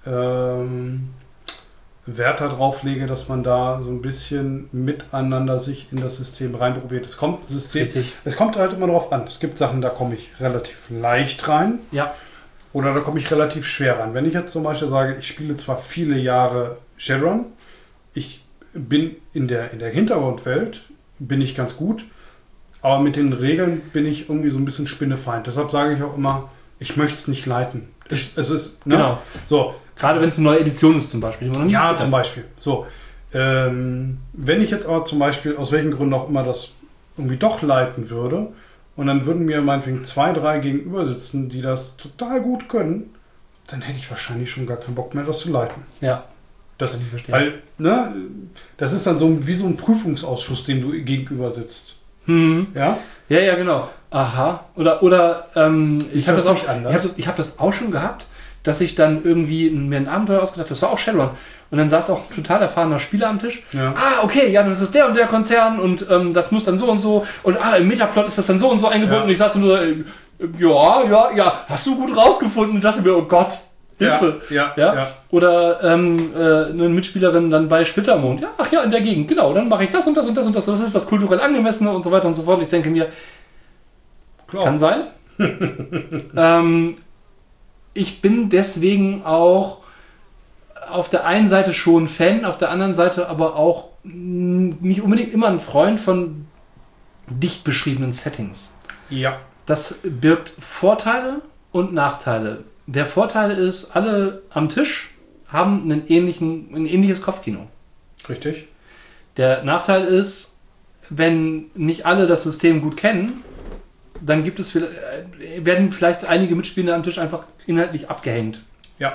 ähm, Wert darauf lege, dass man da so ein bisschen miteinander sich in das System reinprobiert. Es kommt, das System, Richtig. es kommt halt immer darauf an. Es gibt Sachen, da komme ich relativ leicht rein. Ja. Oder da komme ich relativ schwer ran. Wenn ich jetzt zum Beispiel sage, ich spiele zwar viele Jahre Shadowrun, ich bin in der, in der Hintergrundwelt, bin ich ganz gut, aber mit den Regeln bin ich irgendwie so ein bisschen Spinnefeind. Deshalb sage ich auch immer, ich möchte es nicht leiten. Es, es ist, ne? Genau. So, Gerade wenn es eine neue Edition ist zum Beispiel. Die man noch nicht ja, gespielt zum hat. Beispiel. So, ähm, wenn ich jetzt aber zum Beispiel, aus welchen Gründen auch immer, das irgendwie doch leiten würde, und dann würden mir meinetwegen zwei, drei gegenüber sitzen, die das total gut können, dann hätte ich wahrscheinlich schon gar keinen Bock mehr, das zu leiten. Ja. Das, Kann ich verstehen. weil, ne, das ist dann so wie so ein Prüfungsausschuss, dem du gegenüber sitzt. Hm. Ja? Ja, ja, genau. Aha. Oder, oder ähm, ich Ist habe das das, auch- nicht anders? ich hab das, ich hab das auch schon gehabt, dass ich dann irgendwie mir ein Abenteuer ausgedacht habe. Das war auch Shadowrun. Und dann saß auch ein total erfahrener Spieler am Tisch. Ja. Ah, okay, ja, dann ist es der und der Konzern und ähm, das muss dann so und so. Und ah, im Metaplot ist das dann so und so eingebunden. Ja. Und ich saß nur, äh, ja, ja, ja, hast du gut rausgefunden. Und dachte mir, oh Gott, Hilfe. Ja, Ja? ja. Oder ähm, äh, eine Mitspielerin dann bei Splittermond. Ja, ach ja, in der Gegend, genau. Dann mache ich das und das und das und das. Das ist das kulturell Angemessene und so weiter und so fort. Ich denke mir, Klar. kann sein. ähm, ich bin deswegen auch auf der einen Seite schon Fan, auf der anderen Seite aber auch mh, nicht unbedingt immer ein Freund von dicht beschriebenen Settings. Ja. Das birgt Vorteile und Nachteile. der Vorteil ist, alle am Tisch haben einen ähnlichen, ein ähnliches Kopfkino. Richtig. Der Nachteil ist, wenn nicht alle das System gut kennen, dann gibt es werden vielleicht einige Mitspieler am Tisch einfach inhaltlich abgehängt. Ja.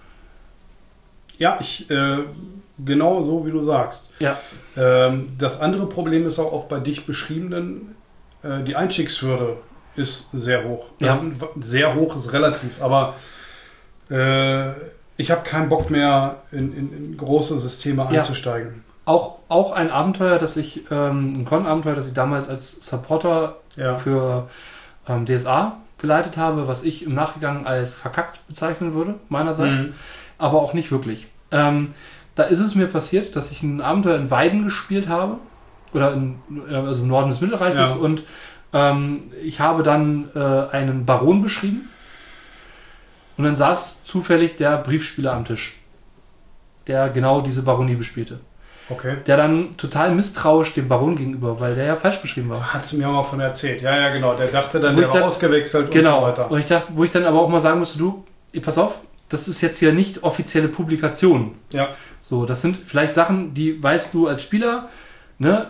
Ja, ich äh, genau so wie du sagst. Ja. Ähm, das andere Problem ist auch, auch bei dich beschriebenen, äh, die Einstiegshürde ist sehr hoch. Ja. Also, sehr hoch ist relativ, aber äh, ich habe keinen Bock mehr in, in, in große Systeme einzusteigen. Auch, auch ein Abenteuer, das ich, ähm, ein Con-Abenteuer, das ich damals als Supporter Ja. für ähm, D S A geleitet habe, was ich im Nachgang als verkackt bezeichnen würde, meinerseits, Mhm. aber auch nicht wirklich. Ähm, da ist es mir passiert, dass ich ein Abenteuer in Weiden gespielt habe, oder in, also im Norden des Mittelreiches, Ja. und ähm, ich habe dann äh, einen Baron beschrieben und dann saß zufällig der Briefspieler am Tisch, der genau diese Baronie bespielte. Okay. Der dann total misstrauisch dem Baron gegenüber, weil der ja falsch beschrieben war. Hast du mir auch mal von erzählt. Ja, ja, genau. Der dachte dann, Wo der ich war dann- ausgewechselt Genau. und so weiter. Und ich dachte, wo ich dann aber auch mal sagen musste, du, pass auf, das ist jetzt hier nicht offizielle Publikation. Ja. So, das sind vielleicht Sachen, die weißt du als Spieler, ne,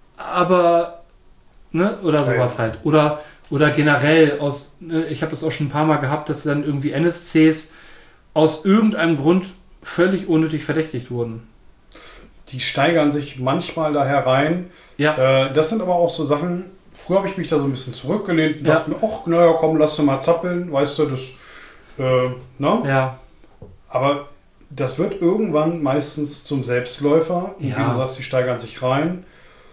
aber, ne, oder sowas Ja, ja. halt. Oder, oder generell aus, ne, ich habe das auch schon ein paar Mal gehabt, dass dann irgendwie N S Cs aus irgendeinem Grund völlig unnötig verdächtigt wurden. Die steigern sich manchmal da herein. Ja, Äh, das sind aber auch so Sachen, früher habe ich mich da so ein bisschen zurückgelehnt und Ja. dachte mir, ach, naja, komm, lass du mal zappeln, weißt du, das, äh, ne? ja, Aber das wird irgendwann meistens zum Selbstläufer. Und Ja. wie du sagst, die steigern sich rein.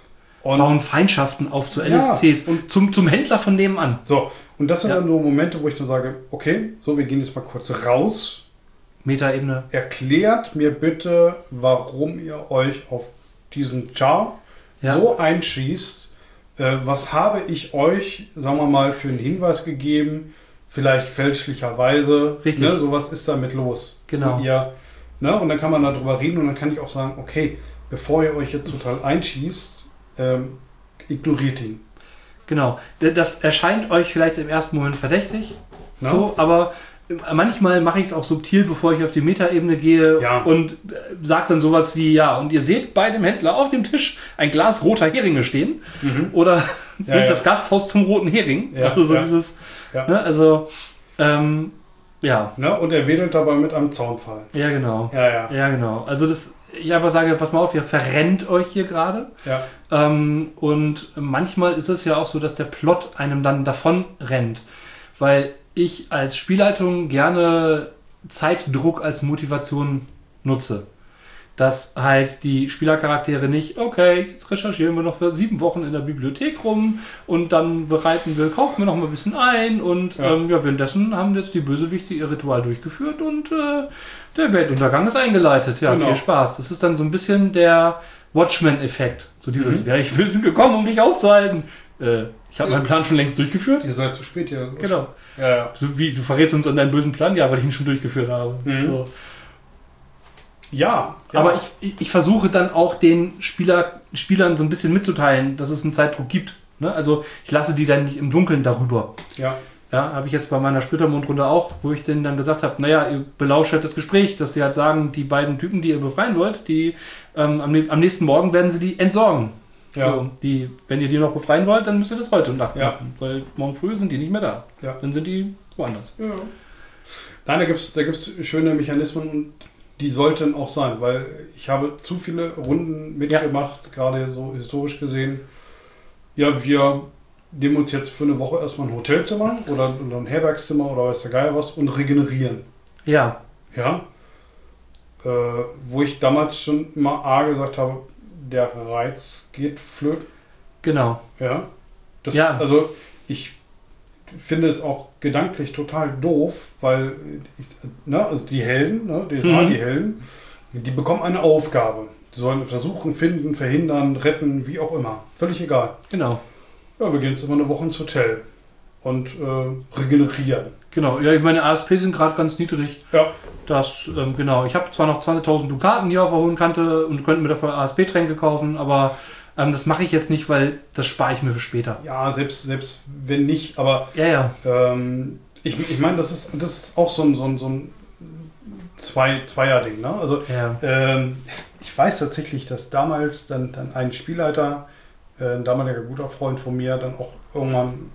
Und bauen Feindschaften auf zu N Ja, S Cs und- zum, zum Händler von nebenan. so, und das sind Ja. dann so Momente, wo ich dann sage, okay, so, wir gehen jetzt mal kurz raus. Metaebene. Erklärt mir bitte, warum ihr euch auf diesen Char Ja. so einschießt. Äh, was habe ich euch, sagen wir mal, für einen Hinweis gegeben? Vielleicht fälschlicherweise. Richtig. Ne, sowas ist damit los. Genau. So, ihr, ne, und dann kann man darüber reden und dann kann ich auch sagen, okay, bevor ihr euch jetzt total einschießt, ähm, ignoriert ihn. Genau. Das erscheint euch vielleicht im ersten Moment verdächtig, Ne? so, aber manchmal mache ich es auch subtil, bevor ich auf die Metaebene gehe Ja. und sage dann sowas wie, ja, und ihr seht bei dem Händler auf dem Tisch ein Glas roter Heringe stehen Mhm. oder Ja, nehmt ja. das Gasthaus zum roten Hering. Ja, also so ja. dieses, Ja. ne, also, ähm, ja, Ne? Und er wedelt dabei mit einem Zaunpfahl. ja, genau. Ja, ja. Ja, genau. Also das, ich einfach sage, pass mal auf, ihr verrennt euch hier gerade. ja. Ähm, und manchmal ist es ja auch so, dass der Plot einem dann davon rennt. Weil ich als Spielleitung gerne Zeitdruck als Motivation nutze. Dass halt die Spielercharaktere nicht, okay, jetzt recherchieren wir noch für sieben Wochen in der Bibliothek rum und dann bereiten wir, kaufen wir noch mal ein bisschen ein und Ja. ja, ähm, ja währenddessen haben jetzt die Bösewichte ihr Ritual durchgeführt und äh, der Weltuntergang ist eingeleitet. Ja, Genau. viel Spaß. Das ist dann so ein bisschen der Watchmen-Effekt. So dieses, Mhm. ja, ich wir sind gekommen, um dich aufzuhalten. Äh, ich habe meinen Plan schon längst durchgeführt. Ihr seid zu spät hier. Genau. Ja, ja. So wie, du verrätst uns an deinen bösen Plan? Ja, weil ich ihn schon durchgeführt habe. Mhm. So. Ja, ja. Aber ich, ich, ich versuche dann auch den Spieler, Spielern so ein bisschen mitzuteilen, dass es einen Zeitdruck gibt. Ne? Also ich lasse die dann nicht im Dunkeln darüber. Ja. Ja, habe ich jetzt bei meiner Splittermondrunde auch, wo ich denen dann gesagt habe, naja, ihr belauscht halt das Gespräch, dass die halt sagen, die beiden Typen, die ihr befreien wollt, die ähm, am, am nächsten Morgen werden sie die entsorgen. Ja. So, die, wenn ihr die noch befreien wollt, dann müsst ihr das heute Nacht Ja. machen, weil morgen früh sind die nicht mehr da. Ja. Dann sind die woanders. Ja. Nein, da gibt es da gibt's schöne Mechanismen und die sollten auch sein, weil ich habe zu viele Runden mitgemacht, gerade so historisch gesehen. Ja, wir nehmen uns jetzt für eine Woche erstmal ein Hotelzimmer oder, oder ein Herbergszimmer oder weiß der Geier was und regenerieren. Ja, Ja. Äh, wo ich damals schon immer A gesagt habe, der Reiz geht flöten. genau. Ja. Das, Ja. Also ich finde es auch gedanklich total doof, weil ich, ne, also die Helden, ne, die, Mhm. die Helden, die bekommen eine Aufgabe. Die sollen versuchen, finden, verhindern, retten, wie auch immer. Völlig egal. Genau. Ja, wir gehen jetzt immer eine Woche ins Hotel und äh, regenerieren. Genau. Ja, ich meine, A S P sind gerade ganz niedrig. Ja. Das, ähm, genau. Ich habe zwar noch zwanzigtausend Dukaten hier auf der hohen Kante und könnte mir dafür A S P-Tränke kaufen, aber ähm, das mache ich jetzt nicht, weil das spare ich mir für später. Ja, selbst, selbst wenn nicht, aber Ja, ja. ähm, Ich, ich meine, das ist, das ist auch so ein, so ein, so ein Zwei, Zweier-Ding. Ne? Also Ja. ähm, ich weiß tatsächlich, dass damals dann, dann ein Spielleiter, äh, ein damaliger guter Freund von mir, dann auch irgendwann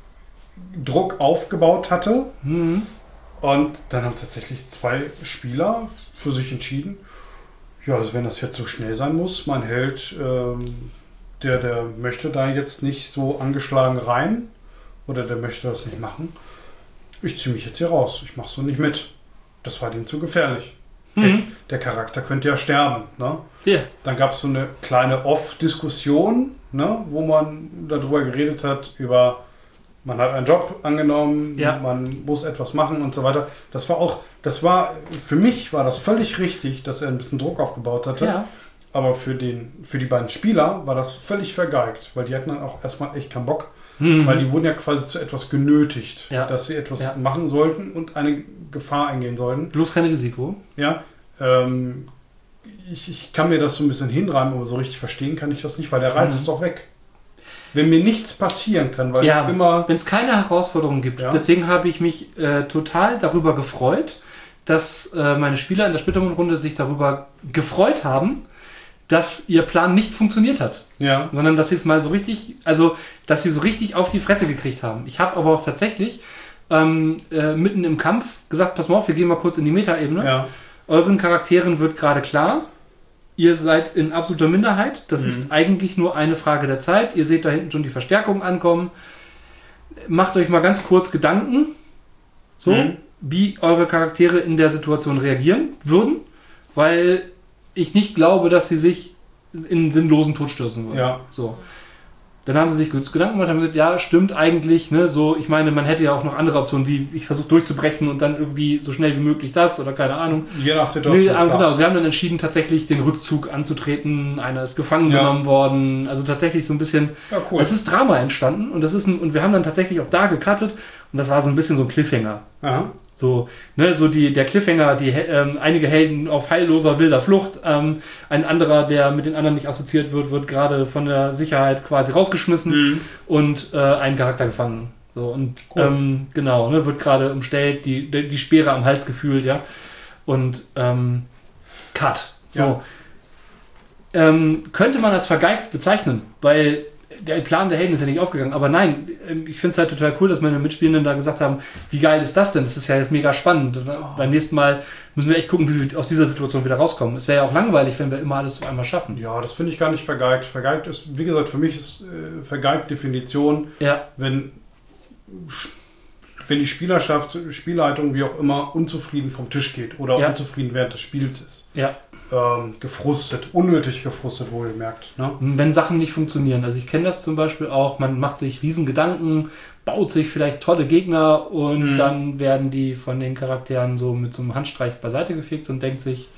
Druck aufgebaut hatte. Mhm. Und dann haben tatsächlich zwei Spieler für sich entschieden, ja, also wenn das jetzt so schnell sein muss, mein Held, ähm, der, der möchte da jetzt nicht so angeschlagen rein oder der möchte das nicht machen. Ich ziehe mich jetzt hier raus, ich mache so nicht mit. Das war dem zu gefährlich. Mhm. Hey, der Charakter könnte ja sterben. Ne? Ja. Dann gab es so eine kleine Off-Diskussion, ne, wo man darüber geredet hat, über man hat einen Job angenommen, Ja. man muss etwas machen und so weiter. Das war auch, das war, für mich war das völlig richtig, dass er ein bisschen Druck aufgebaut hatte. Ja. Aber für, den, für die beiden Spieler war das völlig vergeigt, weil die hatten dann auch erstmal echt keinen Bock, Mhm. weil die wurden ja quasi zu etwas genötigt, Ja. dass sie etwas Ja. machen sollten und eine Gefahr eingehen sollten. Bloß kein Risiko. Ja, ähm, ich, ich kann mir das so ein bisschen hinreimen, aber so richtig verstehen kann ich das nicht, weil der Reiz Mhm. ist doch weg. Wenn mir nichts passieren kann, weil Ja, ich immer... wenn es keine Herausforderungen gibt. Ja. Deswegen habe ich mich äh, total darüber gefreut, dass äh, meine Spieler in der Splittermund-Runde sich darüber gefreut haben, dass ihr Plan nicht funktioniert hat. Ja, Sondern dass sie es mal so richtig, also dass sie so richtig auf die Fresse gekriegt haben. Ich habe aber auch tatsächlich ähm, äh, mitten im Kampf gesagt, pass mal auf, wir gehen mal kurz in die Metaebene. ja, Euren Charakteren wird gerade klar, ihr seid in absoluter Minderheit. Das Mhm. ist eigentlich nur eine Frage der Zeit. Ihr seht da hinten schon die Verstärkung ankommen. Macht euch mal ganz kurz Gedanken, so, Mhm. wie eure Charaktere in der Situation reagieren würden, weil ich nicht glaube, dass sie sich in einen sinnlosen Tod stürzen würden. ja. So. Dann haben sie sich kurz Gedanken gemacht und haben gesagt, ja, stimmt eigentlich, ne, so, ich meine, man hätte ja auch noch andere Optionen, wie ich versuche durchzubrechen und dann irgendwie so schnell wie möglich das oder keine Ahnung. Je nach Situation. Nee, aber klar. genau, sie haben dann entschieden, tatsächlich den Rückzug anzutreten, einer ist gefangen Ja. genommen worden, also tatsächlich so ein bisschen, Ja, cool. es ist Drama entstanden und das ist ein, und wir haben dann tatsächlich auch da gecuttet und das war so ein bisschen so ein Cliffhanger. Aha. So, ne, so die, der Cliffhanger, die ähm, einige Helden auf heilloser wilder Flucht, ähm, ein anderer, der mit den anderen nicht assoziiert wird, wird gerade von der Sicherheit quasi rausgeschmissen Mhm. und äh, ein Charakter gefangen. So, und Cool. ähm, genau, ne, wird gerade umstellt, die, die, die Speere am Hals gefühlt, ja. Und ähm, Cut. So. Ja. Ähm, könnte man als vergeigt bezeichnen, weil der Plan der Helden ist ja nicht aufgegangen. Aber nein, ich finde es halt total cool, dass meine Mitspielenden da gesagt haben, wie geil ist das denn? Das ist ja jetzt mega spannend. Oh. Beim nächsten Mal müssen wir echt gucken, wie wir aus dieser Situation wieder rauskommen. Es wäre ja auch langweilig, wenn wir immer alles auf einmal schaffen. Ja, das finde ich gar nicht vergeigt. Vergeigt ist, wie gesagt, für mich ist äh, vergeigt Definition, Ja, wenn, wenn die Spielerschaft, Spielleitung, wie auch immer, unzufrieden vom Tisch geht oder Ja. unzufrieden während des Spiels ist. ja. Ähm, gefrustet, unnötig gefrustet, wohlgemerkt. Ne? Wenn Sachen nicht funktionieren. Also ich kenne das zum Beispiel auch, man macht sich riesen Gedanken, baut sich vielleicht tolle Gegner und Mhm. dann werden die von den Charakteren so mit so einem Handstreich beiseite gefegt und denkt sich,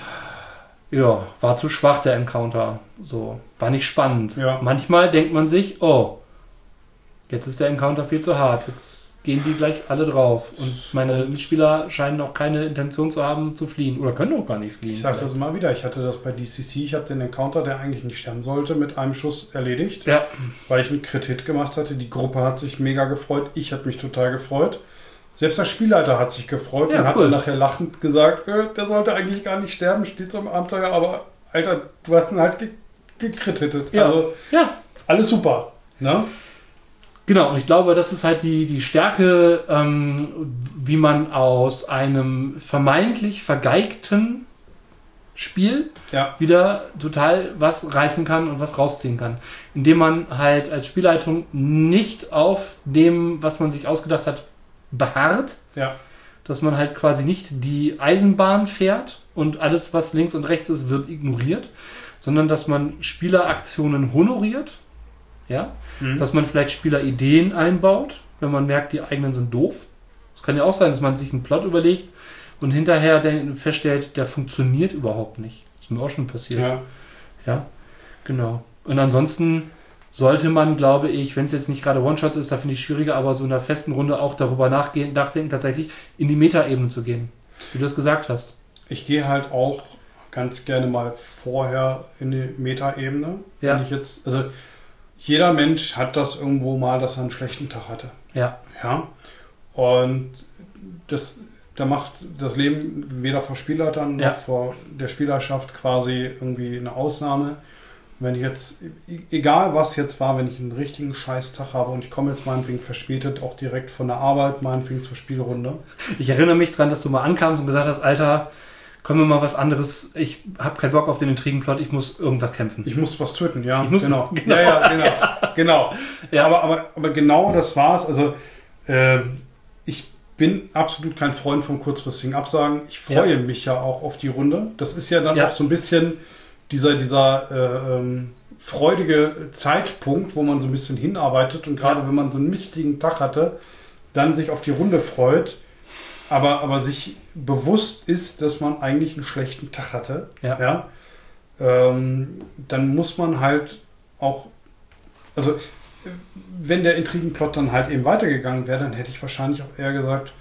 ja, war zu schwach der Encounter. So, war nicht spannend. Ja. Manchmal denkt man sich, oh, jetzt ist der Encounter viel zu hart. Jetzt gehen die gleich alle drauf. Und meine Mitspieler scheinen auch keine Intention zu haben, zu fliehen. Oder können auch gar nicht fliehen. Ich sage das immer wieder, ich hatte das bei D C C, ich habe den Encounter, der eigentlich nicht sterben sollte, mit einem Schuss erledigt, Ja, weil ich einen Crit-Hit gemacht hatte. Die Gruppe hat sich mega gefreut, ich habe mich total gefreut. Selbst der Spielleiter hat sich gefreut Ja, und hat cool. dann nachher lachend gesagt, äh, der sollte eigentlich gar nicht sterben, steht so im Abenteuer, aber Alter, du hast ihn halt ge gekrit-hittet. Ja. Also ja. alles super. Ne? Genau, und ich glaube, das ist halt die, die Stärke, ähm, wie man aus einem vermeintlich vergeigten Spiel Ja, wieder total was reißen kann und was rausziehen kann. Indem man halt als Spielleitung nicht auf dem, was man sich ausgedacht hat, beharrt, ja, dass man halt quasi nicht die Eisenbahn fährt und alles, was links und rechts ist, wird ignoriert, sondern dass man Spieleraktionen honoriert, ja, Mhm. dass man vielleicht Spielerideen einbaut, wenn man merkt, die eigenen sind doof. Es kann ja auch sein, dass man sich einen Plot überlegt und hinterher den- feststellt, der funktioniert überhaupt nicht. Das ist mir auch schon passiert. ja. Ja, genau. Und ansonsten sollte man, glaube ich, wenn es jetzt nicht gerade One-Shots ist, da finde ich schwieriger, aber so in einer festen Runde auch darüber nachgehen, nachdenken, tatsächlich in die Metaebene zu gehen, wie du das gesagt hast. Ich gehe halt auch ganz gerne mal vorher in die Metaebene. Ja. Wenn ich jetzt, also jeder Mensch hat das irgendwo mal, dass er einen schlechten Tag hatte. Ja, Ja. Und das, da macht das Leben weder vor Spielleitern Ja. noch vor der Spielerschaft quasi irgendwie eine Ausnahme. Wenn ich jetzt, egal was jetzt war, wenn ich einen richtigen Scheißtag habe und ich komme jetzt meinetwegen verspätet auch direkt von der Arbeit, meinetwegen zur Spielrunde. Ich erinnere mich dran, dass du mal ankamst und gesagt hast, Alter, können wir mal was anderes, ich habe keinen Bock auf den Intrigenplot, ich muss irgendwas kämpfen. Ich muss was töten, ja. Ich muss- genau. genau. Ja, ja, genau. Ja. genau. Ja. Aber, aber, aber genau das war's. Also, ähm, ich bin absolut kein Freund vom kurzfristigen Absagen. Ich freue Ja. mich ja auch auf die Runde. Das ist ja dann Ja. auch so ein bisschen dieser, dieser äh, ähm, freudige Zeitpunkt, wo man so ein bisschen hinarbeitet und gerade Ja. wenn man so einen mistigen Tag hatte, dann sich auf die Runde freut, aber, aber sich bewusst ist, dass man eigentlich einen schlechten Tag hatte. Ja. Ja? Ähm, dann muss man halt auch, also äh, wenn der Intrigenplot dann halt eben weitergegangen wäre, dann hätte ich wahrscheinlich auch eher gesagt,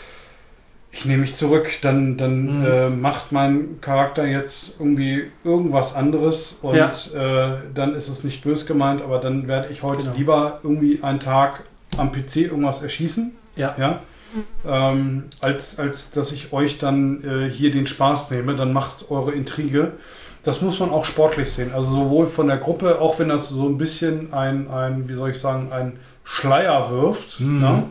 ich nehme mich zurück, dann, dann Mhm. äh, macht mein Charakter jetzt irgendwie irgendwas anderes und Ja. äh, dann ist es nicht bös gemeint, aber dann werde ich heute Genau. lieber irgendwie einen Tag am P C irgendwas erschießen, Ja. ja, ähm, als, als dass ich euch dann äh, hier den Spaß nehme, dann macht eure Intrige. Das muss man auch sportlich sehen, also sowohl von der Gruppe, auch wenn das so ein bisschen ein, ein wie soll ich sagen, ein Schleier wirft, Mhm. ne?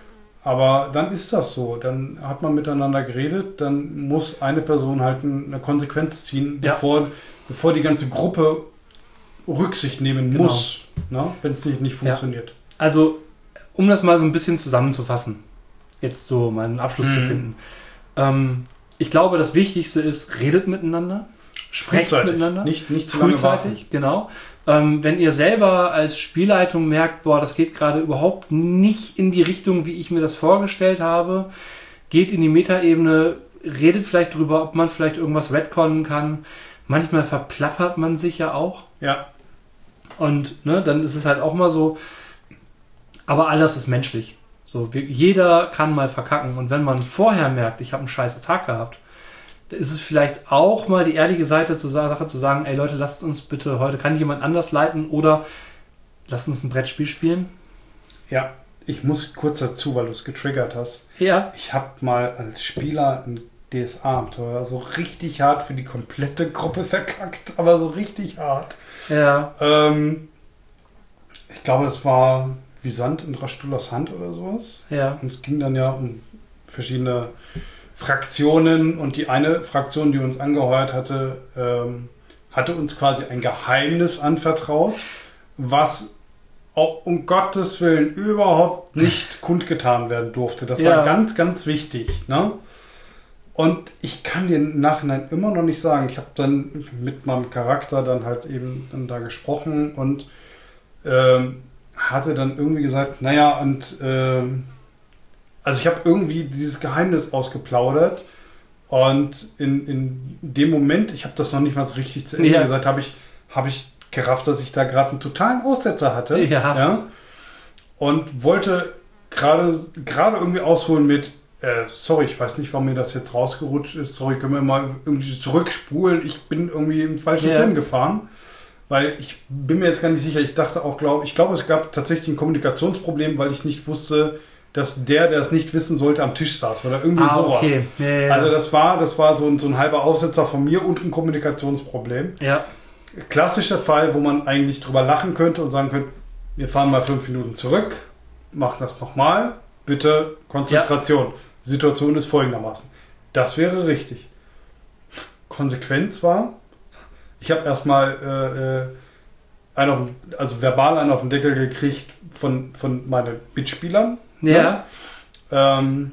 Aber dann ist das so. Dann hat man miteinander geredet, dann muss eine Person halt eine Konsequenz ziehen, Ja. bevor, bevor die ganze Gruppe Rücksicht nehmen Genau. muss, ne? Wenn es nicht, nicht funktioniert. Also, um das mal so ein bisschen zusammenzufassen, jetzt so meinen Abschluss zu Mhm. finden. Ähm, ich glaube, das Wichtigste ist, redet miteinander, sprecht Frühzeitig. miteinander. Nicht, nicht zu lange warten. Frühzeitig, genau. Ähm, wenn ihr selber als Spielleitung merkt, boah, das geht gerade überhaupt nicht in die Richtung, wie ich mir das vorgestellt habe, geht in die Metaebene, redet vielleicht drüber, ob man vielleicht irgendwas retconnen kann. Manchmal verplappert man sich ja auch. Ja, Und ne, dann ist es halt auch mal so, aber alles ist menschlich. So, wir, jeder kann mal verkacken. Und wenn man vorher merkt, ich habe einen scheiße Tag gehabt, dann ist es vielleicht auch mal die ehrliche Seite zur Sache zu sagen, ey Leute, lasst uns bitte, heute kann jemand anders leiten oder lasst uns ein Brettspiel spielen. ja. Ich muss kurz dazu, weil du es getriggert hast. Ja. Ich habe mal als Spieler ein D S A-Abenteuer so richtig hart für die komplette Gruppe verkackt, aber so richtig hart. Ja. Ähm, ich glaube, es war wie Sand in Rastulas Hand oder sowas. Ja. Und es ging dann ja um verschiedene Fraktionen und die eine Fraktion, die uns angeheuert hatte, ähm, hatte uns quasi ein Geheimnis anvertraut, was auch um Gottes Willen überhaupt nicht kundgetan werden durfte. Das Ja. war ganz, ganz wichtig. Ne? Und ich kann dir im Nachhinein immer noch nicht sagen, ich habe dann mit meinem Charakter dann halt eben dann da gesprochen und ähm, hatte dann irgendwie gesagt, naja, und ähm, also ich habe irgendwie dieses Geheimnis ausgeplaudert und in, in dem Moment, ich habe das noch nicht mal so richtig zu Ende Ja. gesagt, habe ich, hab ich gerafft, dass ich da gerade einen totalen Aussetzer hatte. Ja. Und wollte gerade gerade irgendwie ausholen mit, äh, sorry, ich weiß nicht, warum mir das jetzt rausgerutscht ist, sorry, können wir mal irgendwie zurückspulen, ich bin irgendwie im falschen Ja. Film gefahren. Weil ich bin mir jetzt gar nicht sicher, ich dachte auch, glaube ich glaube, es gab tatsächlich ein Kommunikationsproblem, weil ich nicht wusste, dass der, der es nicht wissen sollte, am Tisch saß oder irgendwie Ah, sowas. okay. Ja, ja, ja. Also das war, das war so ein, so ein halber Aussetzer von mir und ein Kommunikationsproblem. ja. Klassischer Fall, wo man eigentlich drüber lachen könnte und sagen könnte, wir fahren mal fünf Minuten zurück, machen das nochmal, bitte Konzentration. Die Situation ist folgendermaßen. Das wäre richtig. Konsequenz war, ich habe erstmal äh, äh, einen auf, den- also verbal einen auf den Deckel gekriegt von, von meinen Mitspielern. Ja. Ähm,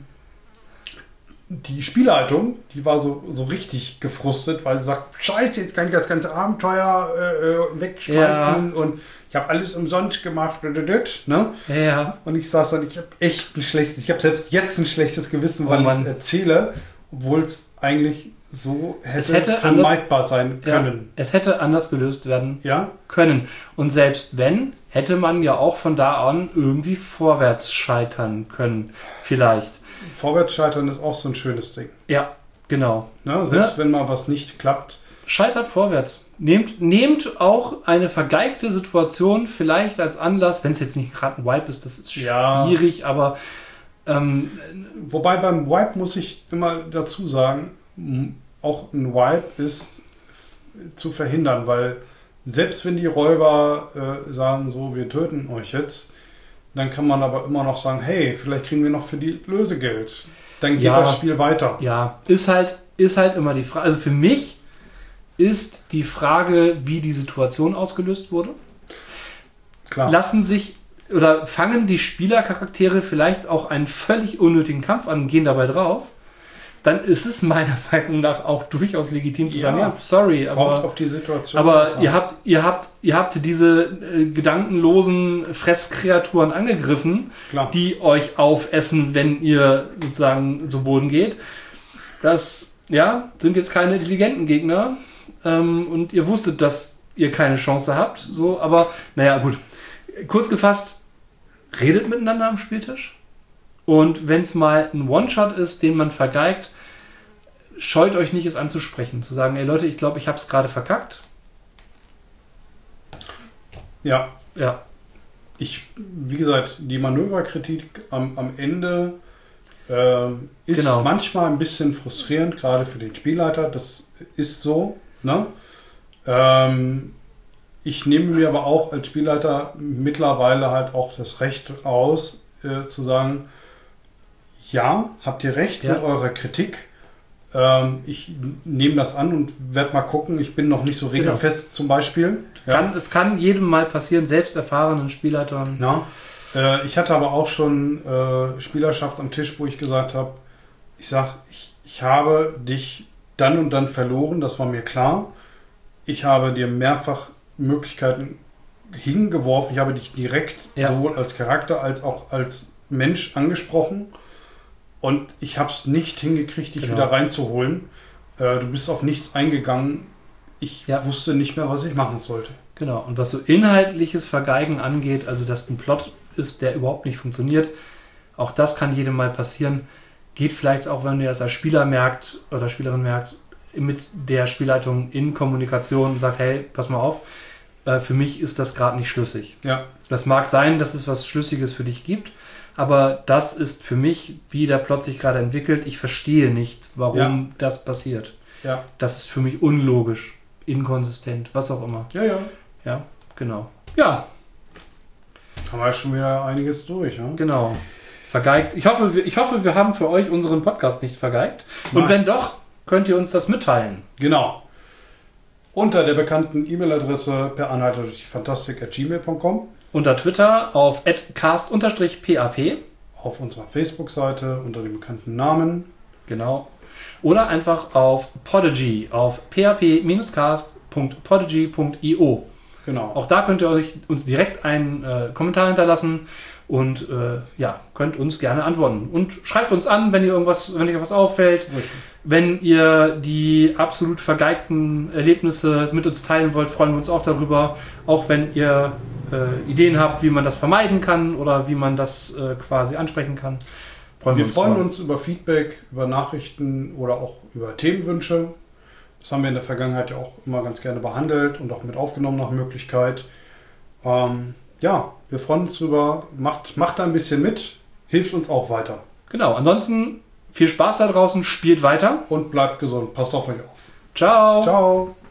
die Spielleitung, die war so, so richtig gefrustet, weil sie sagt, scheiße, jetzt kann ich das ganze Abenteuer äh, äh, wegschmeißen und ich habe alles umsonst gemacht. Ne? Ja. Ja. Und ich saß dann, ich habe echt ein schlechtes, ich habe selbst jetzt ein schlechtes Gewissen, Oh weil ich Mann. es erzähle, obwohl es eigentlich so hätte, Es hätte vermeidbar sein Ja. können. Es hätte anders gelöst werden Ja? können. Und selbst wenn, hätte man ja auch von da an irgendwie vorwärts scheitern können. Vielleicht. Vorwärtsscheitern ist auch so ein schönes Ding. Ja, genau. Ne? Selbst Ja. wenn mal was nicht klappt. Scheitert vorwärts. Nehmt, nehmt auch eine vergeigte Situation vielleicht als Anlass, wenn es jetzt nicht gerade ein Wipe ist, das ist Ja. schwierig, aber Ähm, Wobei beim Wipe muss ich immer dazu sagen, m- auch ein Wipe ist f- zu verhindern, weil selbst wenn die Räuber äh, sagen, so, wir töten euch jetzt, dann kann man aber immer noch sagen, hey, vielleicht kriegen wir noch für die Lösegeld. Dann geht Ja. das Spiel weiter. ja, ist halt, ist halt immer die Frage. Also für mich ist die Frage, wie die Situation ausgelöst wurde. Klar. Lassen sich oder fangen die Spielercharaktere vielleicht auch einen völlig unnötigen Kampf an und gehen dabei drauf, dann ist es meiner Meinung nach auch durchaus legitim zu Ja. sagen, ja, sorry, Kommt aber, auf die Situation aber drauf ihr an. habt, ihr habt, ihr habt diese äh, gedankenlosen Fresskreaturen angegriffen, Klar. die euch aufessen, wenn ihr sozusagen zu Boden geht. Das, ja, sind jetzt keine intelligenten Gegner ähm, und ihr wusstet, dass ihr keine Chance habt, so, aber naja, gut. Kurz gefasst, redet miteinander am Spieltisch und wenn es mal ein One-Shot ist, den man vergeigt, scheut euch nicht, es anzusprechen, zu sagen, ey Leute, ich glaube, ich habe es gerade verkackt. Ja, Ja, ich, wie gesagt, die Manöverkritik am, am Ende ähm, ist Genau. manchmal ein bisschen frustrierend, gerade für den Spielleiter. Das ist so. Ne? Ähm, ich nehme mir aber auch als Spielleiter mittlerweile halt auch das Recht raus, äh, zu sagen, ja, habt ihr recht Ja. mit eurer Kritik. Ähm, ich nehme das an und werde mal gucken. Ich bin noch nicht so regelfest zum Beispiel. Ja. kann, es kann jedem mal passieren, selbst erfahrenen Spielleitern. Ja, äh, ich hatte aber auch schon äh, Spielerschaft am Tisch, wo ich gesagt habe, ich sag, ich, ich habe dich dann und dann verloren, das war mir klar. Ich habe dir mehrfach Möglichkeiten hingeworfen, ich habe dich direkt Ja. sowohl als Charakter als auch als Mensch angesprochen und ich habe es nicht hingekriegt, dich Genau. wieder reinzuholen. Äh, du bist auf nichts eingegangen. Ich Ja. wusste nicht mehr, was ich machen sollte. Genau, und was so inhaltliches Vergeigen angeht, also dass ein Plot ist, der überhaupt nicht funktioniert, auch das kann jedem mal passieren. Geht vielleicht auch, wenn ihr das als Spieler merkt oder Spielerin merkt, mit der Spielleitung in Kommunikation und sagt, hey, pass mal auf, äh, für mich ist das gerade nicht schlüssig. Ja, Das mag sein, dass es was Schlüssiges für dich gibt, aber das ist für mich, wie der Plot sich gerade entwickelt, ich verstehe nicht, warum Ja. das passiert. ja, Das ist für mich unlogisch, inkonsistent, was auch immer. ja, ja. Ja, genau. Ja, Haben wir schon wieder einiges durch. Ja? genau. Vergeigt. Ich hoffe, wir, ich hoffe, wir haben für euch unseren Podcast nicht vergeigt. Und Nein. wenn doch, könnt ihr uns das mitteilen. Genau. Unter der bekannten E-Mail-Adresse per Anhalter durch die Fantastik at gmail punkt com, Unter Twitter auf at cast pap. auf unserer Facebook-Seite unter dem bekannten Namen. Genau. Oder einfach auf Podigy auf p h p cast punkt podigy punkt i o. Genau. Auch da könnt ihr euch uns direkt einen äh, Kommentar hinterlassen und äh, ja, könnt uns gerne antworten. Und schreibt uns an, wenn ihr irgendwas, wenn euch irgendwas auffällt, Richtig. wenn ihr die absolut vergeigten Erlebnisse mit uns teilen wollt, freuen wir uns auch darüber. Auch wenn ihr äh, Ideen habt, wie man das vermeiden kann oder wie man das äh, quasi ansprechen kann. Freuen Wir uns freuen drauf. uns über Feedback, über Nachrichten oder auch über Themenwünsche. Das haben wir in der Vergangenheit ja auch immer ganz gerne behandelt und auch mit aufgenommen nach Möglichkeit. Ähm, ja, wir freuen uns drüber. Macht, macht da ein bisschen mit, hilft uns auch weiter. Genau, ansonsten viel Spaß da draußen, spielt weiter. Und bleibt gesund. Passt auf euch auf. Ciao. Ciao.